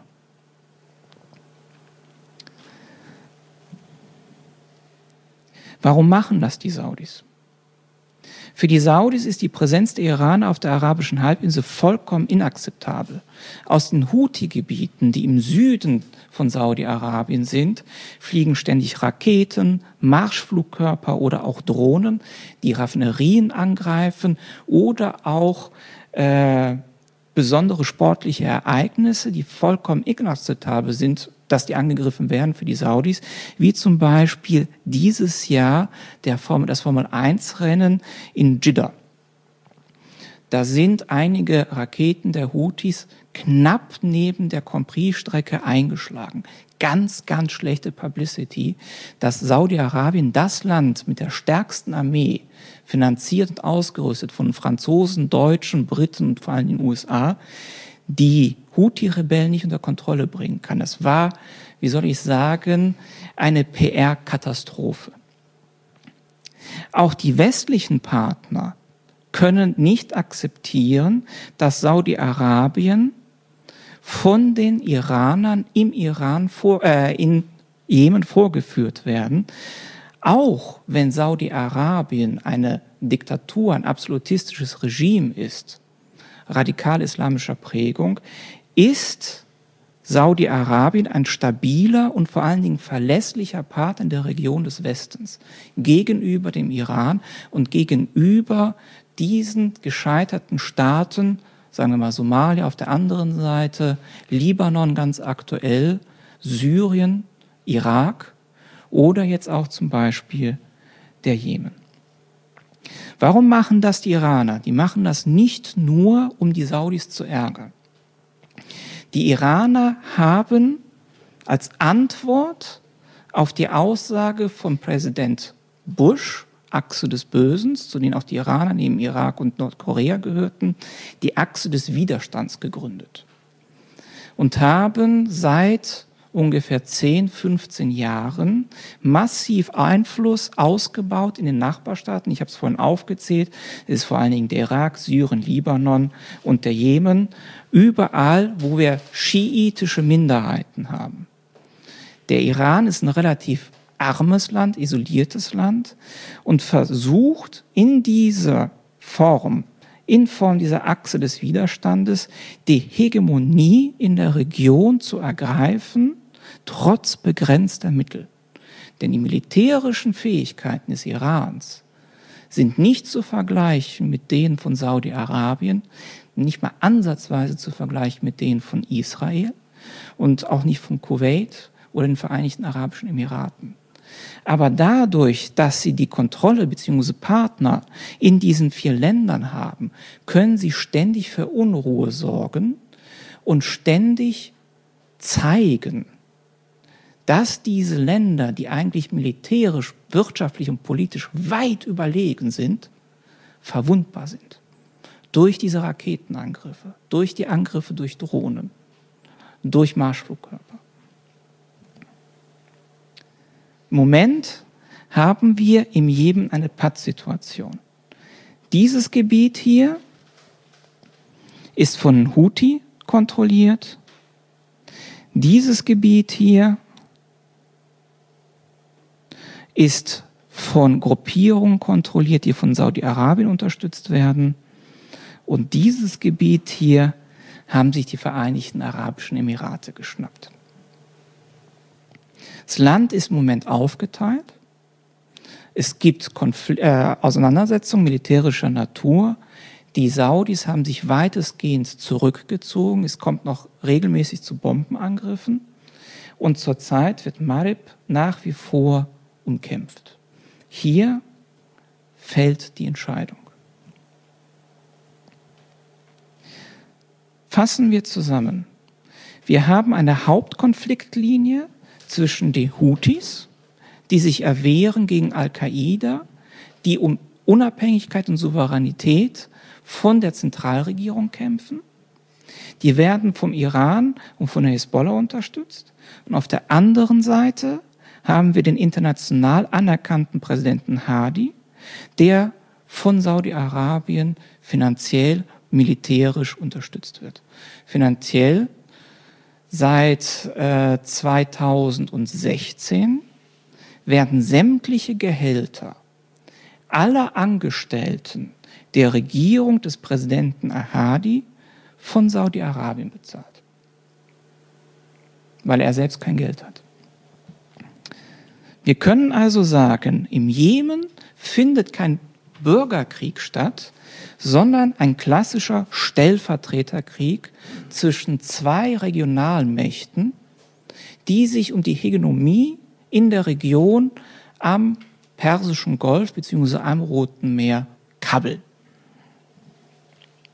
Warum machen das die Saudis? Für die Saudis ist die Präsenz der Iraner auf der arabischen Halbinsel vollkommen inakzeptabel. Aus den Houthi-Gebieten, die im Süden von Saudi-Arabien sind, fliegen ständig Raketen, Marschflugkörper oder auch Drohnen, die Raffinerien angreifen oder auch äh, besondere sportliche Ereignisse, die vollkommen inakzeptabel sind, dass die angegriffen werden für die Saudis, wie zum Beispiel dieses Jahr der Formel, das Formel eins Rennen in Jeddah. Da sind einige Raketen der Houthis knapp neben der Compris-Strecke eingeschlagen. Ganz, ganz schlechte Publicity, dass Saudi-Arabien, das Land mit der stärksten Armee, finanziert und ausgerüstet von Franzosen, Deutschen, Briten und vor allem den U S A, die Houthi-Rebellen nicht unter Kontrolle bringen kann. Das war, wie soll ich sagen, eine P R-Katastrophe. Auch die westlichen Partner können nicht akzeptieren, dass Saudi-Arabien von den Iranern im Iran vor, äh, in Jemen vorgeführt werden. Auch wenn Saudi-Arabien eine Diktatur, ein absolutistisches Regime ist, radikal-islamischer Prägung, ist Saudi-Arabien ein stabiler und vor allen Dingen verlässlicher Partner in der Region des Westens gegenüber dem Iran und gegenüber diesen gescheiterten Staaten, sagen wir mal Somalia auf der anderen Seite, Libanon ganz aktuell, Syrien, Irak oder jetzt auch zum Beispiel der Jemen. Warum machen das die Iraner? Die machen das nicht nur, um die Saudis zu ärgern. Die Iraner haben als Antwort auf die Aussage von Präsident Bush, Achse des Bösen, zu denen auch die Iraner neben Irak und Nordkorea gehörten, die Achse des Widerstands gegründet und haben seit ungefähr zehn, fünfzehn Jahren massiv Einfluss ausgebaut in den Nachbarstaaten. Ich habe es vorhin aufgezählt, es ist vor allen Dingen der Irak, Syrien, Libanon und der Jemen, überall, wo wir schiitische Minderheiten haben. Der Iran ist ein relativ armes Land, isoliertes Land und versucht in dieser Form, in Form dieser Achse des Widerstandes, die Hegemonie in der Region zu ergreifen, trotz begrenzter Mittel. Denn die militärischen Fähigkeiten des Irans sind nicht zu vergleichen mit denen von Saudi-Arabien, nicht mal ansatzweise zu vergleichen mit denen von Israel und auch nicht von Kuwait oder den Vereinigten Arabischen Emiraten. Aber dadurch, dass sie die Kontrolle bzw. Partner in diesen vier Ländern haben, können sie ständig für Unruhe sorgen und ständig zeigen, dass diese Länder, die eigentlich militärisch, wirtschaftlich und politisch weit überlegen sind, verwundbar sind. Durch diese Raketenangriffe, durch die Angriffe durch Drohnen, durch Marschflugkörper. Im Moment haben wir im Jemen eine Pattsituation. Dieses Gebiet hier ist von Houthi kontrolliert. Dieses Gebiet hier ist von Gruppierungen kontrolliert, die von Saudi-Arabien unterstützt werden. Und dieses Gebiet hier haben sich die Vereinigten Arabischen Emirate geschnappt. Das Land ist im Moment aufgeteilt. Es gibt Konfl- äh, Auseinandersetzungen militärischer Natur. Die Saudis haben sich weitestgehend zurückgezogen. Es kommt noch regelmäßig zu Bombenangriffen. Und zurzeit wird Marib nach wie vor umkämpft. Hier fällt die Entscheidung. Fassen wir zusammen. Wir haben eine Hauptkonfliktlinie zwischen den Houthis, die sich erwehren gegen Al-Qaida, die um Unabhängigkeit und Souveränität von der Zentralregierung kämpfen. Die werden vom Iran und von der Hisbollah unterstützt. Und auf der anderen Seite haben wir den international anerkannten Präsidenten Hadi, der von Saudi-Arabien finanziell, militärisch unterstützt wird. Finanziell seit äh, zweitausendsechzehn werden sämtliche Gehälter aller Angestellten der Regierung des Präsidenten Hadi von Saudi-Arabien bezahlt, weil er selbst kein Geld hat. Wir können also sagen, im Jemen findet kein Bürgerkrieg statt, sondern ein klassischer Stellvertreterkrieg zwischen zwei Regionalmächten, die sich um die Hegemonie in der Region am Persischen Golf bzw. am Roten Meer kabbeln.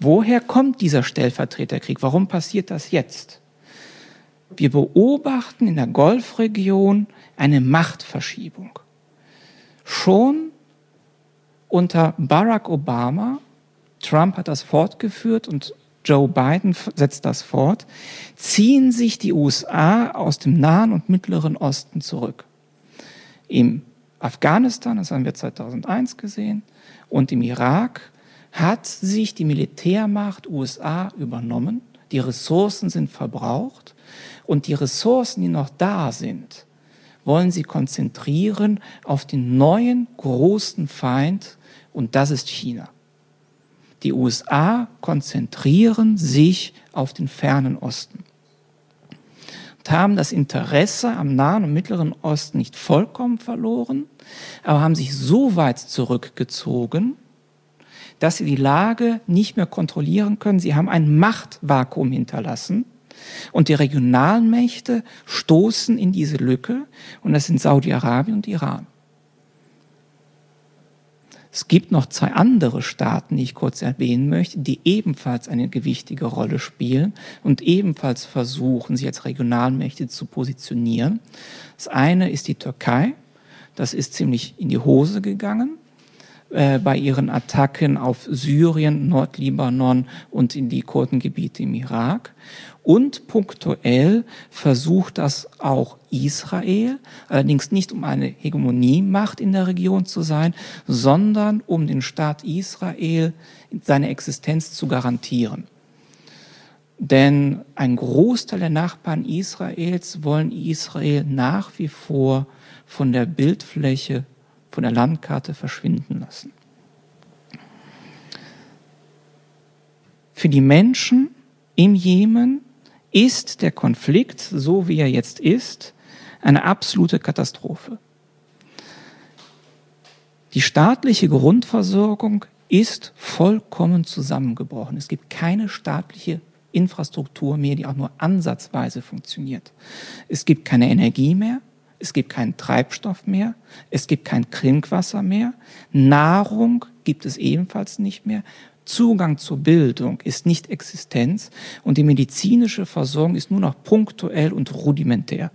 Woher kommt dieser Stellvertreterkrieg? Warum passiert das jetzt? Wir beobachten in der Golfregion eine Machtverschiebung. Schon unter Barack Obama, Trump hat das fortgeführt und Joe Biden setzt das fort, ziehen sich die U S A aus dem Nahen und Mittleren Osten zurück. Im Afghanistan, das haben wir zweitausendeins gesehen, und im Irak hat sich die Militärmacht U S A übernommen. Die Ressourcen sind verbraucht und die Ressourcen, die noch da sind, wollen sie konzentrieren auf den neuen großen Feind, und das ist China. Die U S A konzentrieren sich auf den fernen Osten und haben das Interesse am Nahen und Mittleren Osten nicht vollkommen verloren, aber haben sich so weit zurückgezogen, dass sie die Lage nicht mehr kontrollieren können. Sie haben ein Machtvakuum hinterlassen und die regionalen Mächte stoßen in diese Lücke, und das sind Saudi-Arabien und Iran. Es gibt noch zwei andere Staaten, die ich kurz erwähnen möchte, die ebenfalls eine gewichtige Rolle spielen und ebenfalls versuchen, sich als Regionalmächte zu positionieren. Das eine ist die Türkei. Das ist ziemlich in die Hose gegangen äh, bei ihren Attacken auf Syrien, Nordlibanon und in die Kurdengebiete im Irak. Und punktuell versucht das auch Israel, allerdings nicht um eine Hegemoniemacht in der Region zu sein, sondern um den Staat Israel seine Existenz zu garantieren. Denn ein Großteil der Nachbarn Israels wollen Israel nach wie vor von der Bildfläche, von der Landkarte verschwinden lassen. Für die Menschen im Jemen ist der Konflikt, so wie er jetzt ist, eine absolute Katastrophe. Die staatliche Grundversorgung ist vollkommen zusammengebrochen. Es gibt keine staatliche Infrastruktur mehr, die auch nur ansatzweise funktioniert. Es gibt keine Energie mehr, es gibt keinen Treibstoff mehr, es gibt kein Trinkwasser mehr, Nahrung gibt es ebenfalls nicht mehr. Zugang zur Bildung ist nicht existent und die medizinische Versorgung ist nur noch punktuell und rudimentär.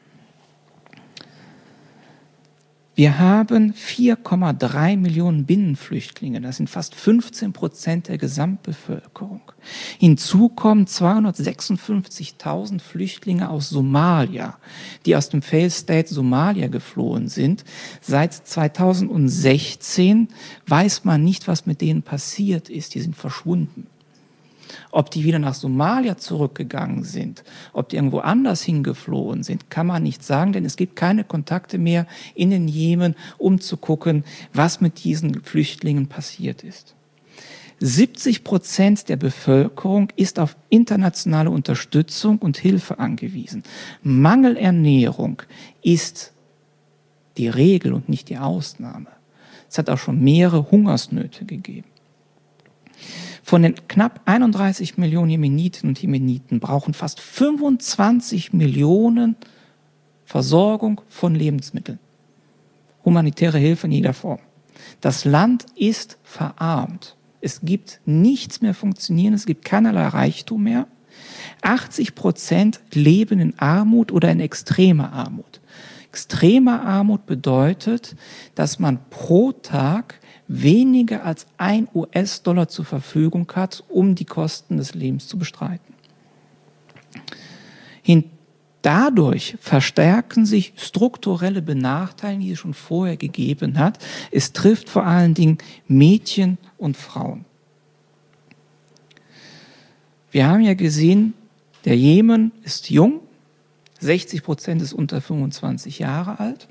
Wir haben vier Komma drei Millionen Binnenflüchtlinge, das sind fast fünfzehn Prozent der Gesamtbevölkerung. Hinzu kommen zweihundertsechsundfünfzigtausend Flüchtlinge aus Somalia, die aus dem Failed State Somalia geflohen sind. Seit zweitausendsechzehn weiß man nicht, was mit denen passiert ist, die sind verschwunden. Ob die wieder nach Somalia zurückgegangen sind, ob die irgendwo anders hingeflohen sind, kann man nicht sagen, denn es gibt keine Kontakte mehr in den Jemen, um zu gucken, was mit diesen Flüchtlingen passiert ist. siebzig Prozent der Bevölkerung ist auf internationale Unterstützung und Hilfe angewiesen. Mangelernährung ist die Regel und nicht die Ausnahme. Es hat auch schon mehrere Hungersnöte gegeben. Von den knapp einunddreißig Millionen Jemenitinnen und Jemeniten brauchen fast fünfundzwanzig Millionen Versorgung von Lebensmitteln. Humanitäre Hilfe in jeder Form. Das Land ist verarmt. Es gibt nichts mehr funktionieren, es gibt keinerlei Reichtum mehr. achtzig Prozent leben in Armut oder in extremer Armut. Extreme Armut bedeutet, dass man pro Tag weniger als ein U S-Dollar zur Verfügung hat, um die Kosten des Lebens zu bestreiten. Dadurch verstärken sich strukturelle Benachteiligungen, die es schon vorher gegeben hat. Es trifft vor allen Dingen Mädchen und Frauen. Wir haben ja gesehen, der Jemen ist jung, sechzig Prozent ist unter fünfundzwanzig Jahre alt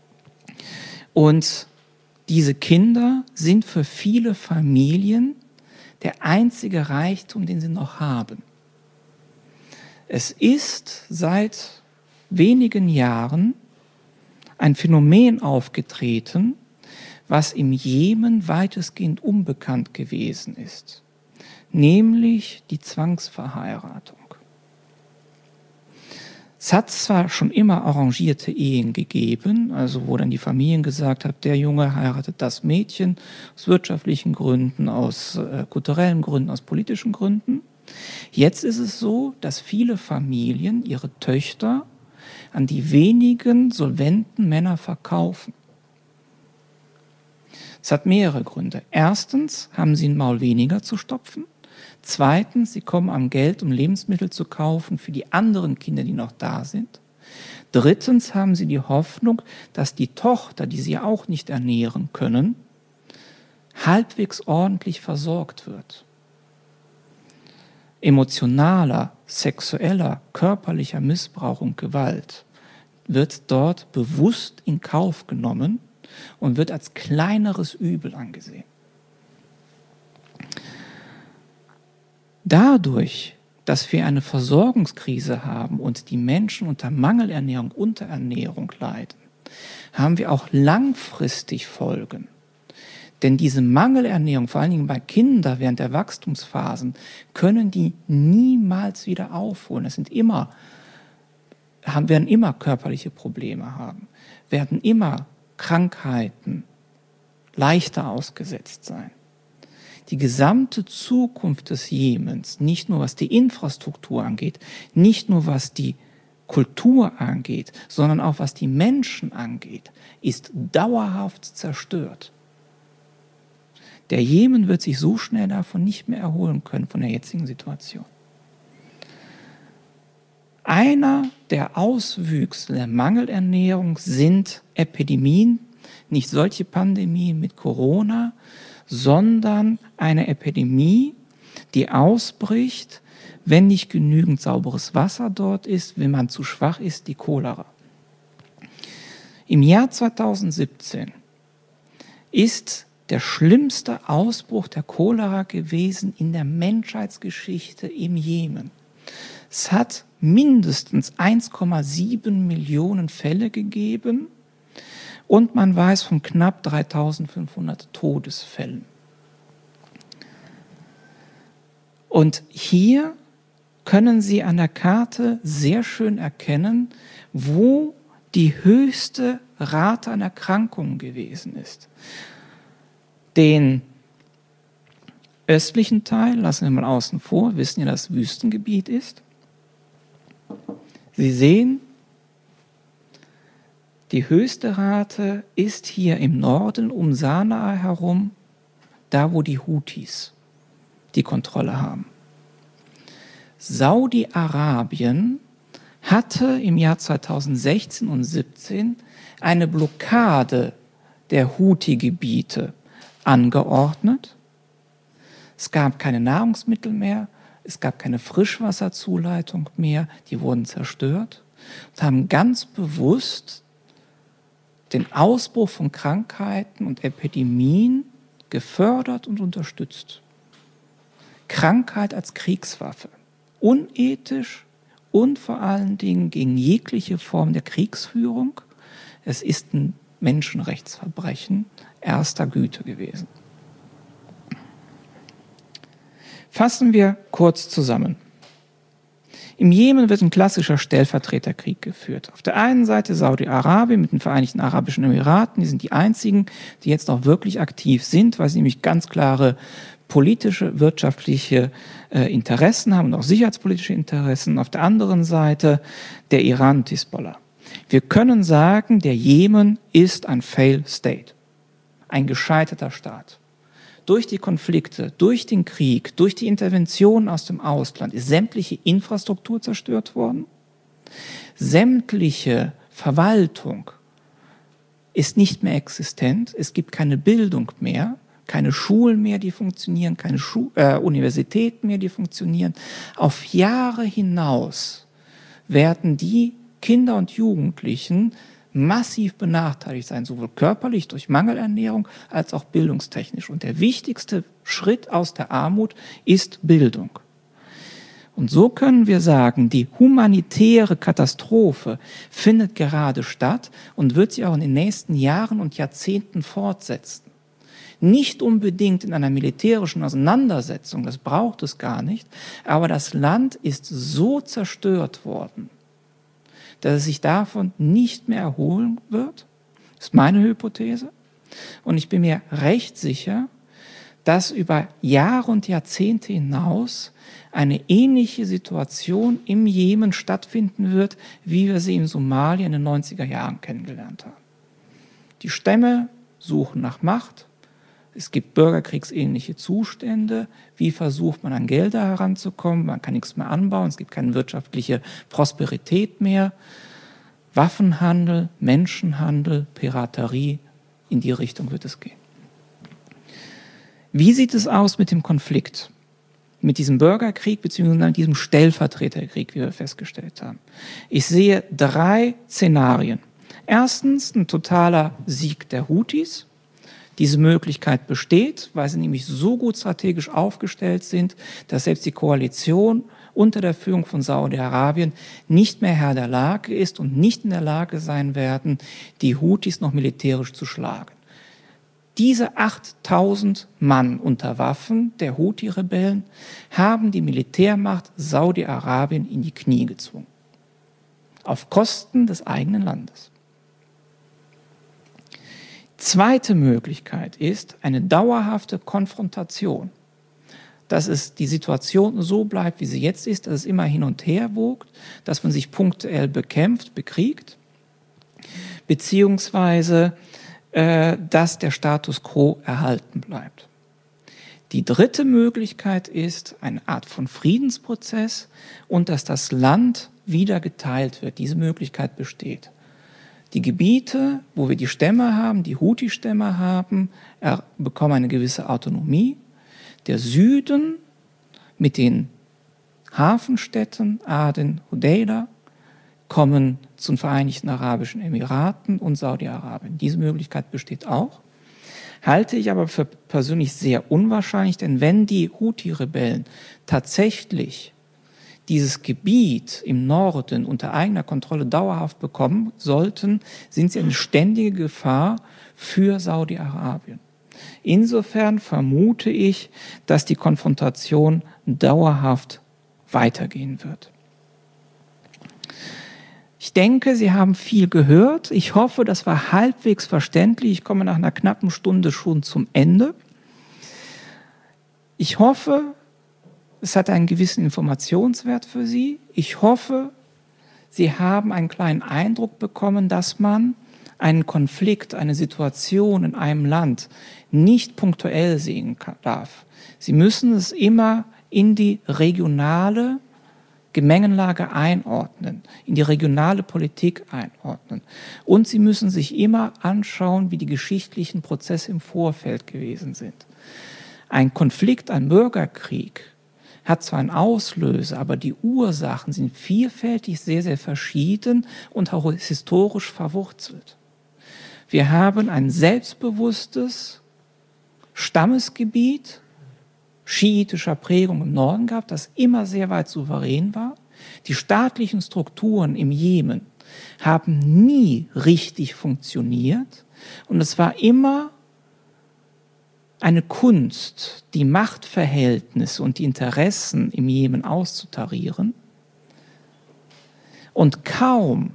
und diese Kinder sind für viele Familien der einzige Reichtum, den sie noch haben. Es ist seit wenigen Jahren ein Phänomen aufgetreten, was im Jemen weitestgehend unbekannt gewesen ist, nämlich die Zwangsverheiratung. Es hat zwar schon immer arrangierte Ehen gegeben, also wo dann die Familien gesagt haben, der Junge heiratet das Mädchen aus wirtschaftlichen Gründen, aus äh, kulturellen Gründen, aus politischen Gründen. Jetzt ist es so, dass viele Familien ihre Töchter an die wenigen solventen Männer verkaufen. Es hat mehrere Gründe. Erstens haben sie ein Maul weniger zu stopfen. Zweitens, sie kommen an Geld, um Lebensmittel zu kaufen für die anderen Kinder, die noch da sind. Drittens haben sie die Hoffnung, dass die Tochter, die sie auch nicht ernähren können, halbwegs ordentlich versorgt wird. Emotionaler, sexueller, körperlicher Missbrauch und Gewalt wird dort bewusst in Kauf genommen und wird als kleineres Übel angesehen. Dadurch, dass wir eine Versorgungskrise haben und die Menschen unter Mangelernährung, Unterernährung leiden, haben wir auch langfristig Folgen. Denn diese Mangelernährung, vor allen Dingen bei Kindern während der Wachstumsphasen, können die niemals wieder aufholen. Es sind immer, haben, werden immer körperliche Probleme haben, werden immer Krankheiten leichter ausgesetzt sein. Die gesamte Zukunft des Jemens, nicht nur was die Infrastruktur angeht, nicht nur was die Kultur angeht, sondern auch was die Menschen angeht, ist dauerhaft zerstört. Der Jemen wird sich so schnell davon nicht mehr erholen können, von der jetzigen Situation. Einer der Auswüchse der Mangelernährung sind Epidemien, nicht solche Pandemien mit Corona, sondern eine Epidemie, die ausbricht, wenn nicht genügend sauberes Wasser dort ist, wenn man zu schwach ist, die Cholera. Im Jahr zweitausendsiebzehn ist der schlimmste Ausbruch der Cholera gewesen in der Menschheitsgeschichte im Jemen. Es hat mindestens eins Komma sieben Millionen Fälle gegeben und man weiß von knapp dreitausendfünfhundert Todesfällen. Und hier können Sie an der Karte sehr schön erkennen, wo die höchste Rate an Erkrankungen gewesen ist. Den östlichen Teil lassen wir mal außen vor, wir wissen ja, dass es Wüstengebiet ist. Sie sehen, die höchste Rate ist hier im Norden um Sanaa herum, da wo die Houthis die Kontrolle haben. Saudi-Arabien hatte im Jahr zweitausendsechzehn und siebzehn eine Blockade der Houthi-Gebiete angeordnet. Es gab keine Nahrungsmittel mehr, es gab keine Frischwasserzuleitung mehr, die wurden zerstört und haben ganz bewusst den Ausbruch von Krankheiten und Epidemien gefördert und unterstützt. Krankheit als Kriegswaffe. Unethisch und vor allen Dingen gegen jegliche Form der Kriegsführung. Es ist ein Menschenrechtsverbrechen erster Güte gewesen. Fassen wir kurz zusammen. Im Jemen wird ein klassischer Stellvertreterkrieg geführt. Auf der einen Seite Saudi-Arabien mit den Vereinigten Arabischen Emiraten, die sind die einzigen, die jetzt noch wirklich aktiv sind, weil sie nämlich ganz klare politische, wirtschaftliche äh, Interessen haben und auch sicherheitspolitische Interessen. Auf der anderen Seite der Iran und Hisbollah. Wir können sagen, der Jemen ist ein Failed State, ein gescheiterter Staat. Durch die Konflikte, durch den Krieg, durch die Interventionen aus dem Ausland ist sämtliche Infrastruktur zerstört worden. Sämtliche Verwaltung ist nicht mehr existent. Es gibt keine Bildung mehr, keine Schulen mehr, die funktionieren, keine Schu- äh, Universitäten mehr, die funktionieren. Auf Jahre hinaus werden die Kinder und Jugendlichen massiv benachteiligt sein, sowohl körperlich durch Mangelernährung als auch bildungstechnisch. Und der wichtigste Schritt aus der Armut ist Bildung. Und so können wir sagen, die humanitäre Katastrophe findet gerade statt und wird sich auch in den nächsten Jahren und Jahrzehnten fortsetzen. Nicht unbedingt in einer militärischen Auseinandersetzung, das braucht es gar nicht, aber das Land ist so zerstört worden dass es sich davon nicht mehr erholen wird. Das ist meine Hypothese. Und ich bin mir recht sicher, dass über Jahre und Jahrzehnte hinaus eine ähnliche Situation im Jemen stattfinden wird, wie wir sie in Somalia in den neunziger Jahren kennengelernt haben. Die Stämme suchen nach Macht. Es gibt bürgerkriegsähnliche Zustände. Wie versucht man an Gelder heranzukommen? Man kann nichts mehr anbauen. Es gibt keine wirtschaftliche Prosperität mehr. Waffenhandel, Menschenhandel, Piraterie, in die Richtung wird es gehen. Wie sieht es aus mit dem Konflikt? Mit diesem Bürgerkrieg bzw. diesem Stellvertreterkrieg, wie wir festgestellt haben. Ich sehe drei Szenarien. Erstens ein totaler Sieg der Houthis. Diese Möglichkeit besteht, weil sie nämlich so gut strategisch aufgestellt sind, dass selbst die Koalition unter der Führung von Saudi-Arabien nicht mehr Herr der Lage ist und nicht in der Lage sein werden, die Houthis noch militärisch zu schlagen. Diese achttausend Mann unter Waffen der Houthi-Rebellen haben die Militärmacht Saudi-Arabien in die Knie gezwungen. Auf Kosten des eigenen Landes. Zweite Möglichkeit ist eine dauerhafte Konfrontation. Dass es die Situation so bleibt, wie sie jetzt ist, dass es immer hin und her wogt, dass man sich punktuell bekämpft, bekriegt, beziehungsweise äh, dass der Status quo erhalten bleibt. Die dritte Möglichkeit ist eine Art von Friedensprozess und dass das Land wieder geteilt wird. Diese Möglichkeit besteht. Die Gebiete, wo wir die Stämme haben, die Houthi-Stämme haben, er, bekommen eine gewisse Autonomie. Der Süden mit den Hafenstädten Aden, Hodeida kommen zu den Vereinigten Arabischen Emiraten und Saudi-Arabien. Diese Möglichkeit besteht auch. Halte ich aber für persönlich sehr unwahrscheinlich, denn wenn die Houthi-Rebellen tatsächlich dieses Gebiet im Norden unter eigener Kontrolle dauerhaft bekommen sollten, sind sie eine ständige Gefahr für Saudi-Arabien. Insofern vermute ich, dass die Konfrontation dauerhaft weitergehen wird. Ich denke, Sie haben viel gehört. Ich hoffe, das war halbwegs verständlich. Ich komme nach einer knappen Stunde schon zum Ende. Ich hoffe, es hat einen gewissen Informationswert für Sie. Ich hoffe, Sie haben einen kleinen Eindruck bekommen, dass man einen Konflikt, eine Situation in einem Land nicht punktuell sehen darf. Sie müssen es immer in die regionale Gemengenlage einordnen, in die regionale Politik einordnen. Und Sie müssen sich immer anschauen, wie die geschichtlichen Prozesse im Vorfeld gewesen sind. Ein Konflikt, ein Bürgerkrieg hat zwar einen Auslöser, aber die Ursachen sind vielfältig, sehr, sehr verschieden und auch historisch verwurzelt. Wir haben ein selbstbewusstes Stammesgebiet schiitischer Prägung im Norden gehabt, das immer sehr weit souverän war. Die staatlichen Strukturen im Jemen haben nie richtig funktioniert und es war immer eine Kunst, die Machtverhältnisse und die Interessen im Jemen auszutarieren. Und kaum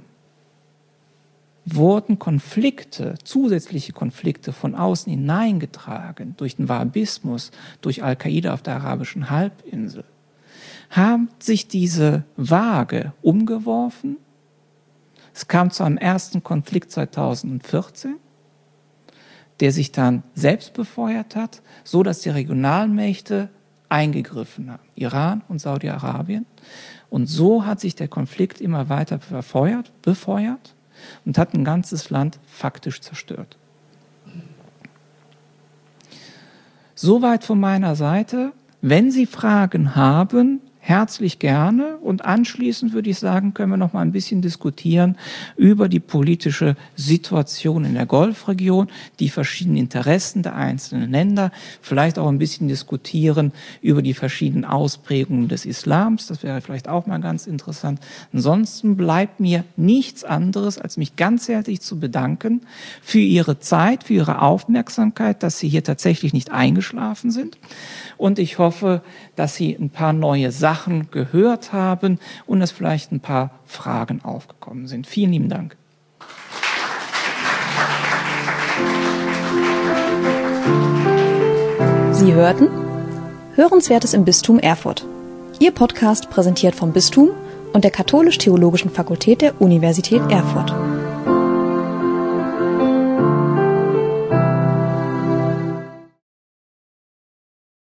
wurden Konflikte, zusätzliche Konflikte von außen hineingetragen, durch den Wahhabismus, durch Al-Qaida auf der arabischen Halbinsel, haben sich diese Waage umgeworfen. Es kam zu einem ersten Konflikt zweitausendvierzehn, der sich dann selbst befeuert hat, so dass die Regionalmächte eingegriffen haben, Iran und Saudi-Arabien. Und so hat sich der Konflikt immer weiter befeuert, befeuert und hat ein ganzes Land faktisch zerstört. Soweit von meiner Seite. Wenn Sie Fragen haben, herzlich gerne. Und anschließend würde ich sagen, können wir noch mal ein bisschen diskutieren über die politische Situation in der Golfregion, die verschiedenen Interessen der einzelnen Länder, vielleicht auch ein bisschen diskutieren über die verschiedenen Ausprägungen des Islams. Das wäre vielleicht auch mal ganz interessant. Ansonsten bleibt mir nichts anderes, als mich ganz herzlich zu bedanken für Ihre Zeit, für Ihre Aufmerksamkeit, dass Sie hier tatsächlich nicht eingeschlafen sind. Und ich hoffe, dass Sie ein paar neue Sachen Sachen gehört haben und dass vielleicht ein paar Fragen aufgekommen sind. Vielen lieben Dank. Sie hörten Hörenswertes im Bistum Erfurt. Ihr Podcast präsentiert vom Bistum und der Katholisch-Theologischen Fakultät der Universität Erfurt.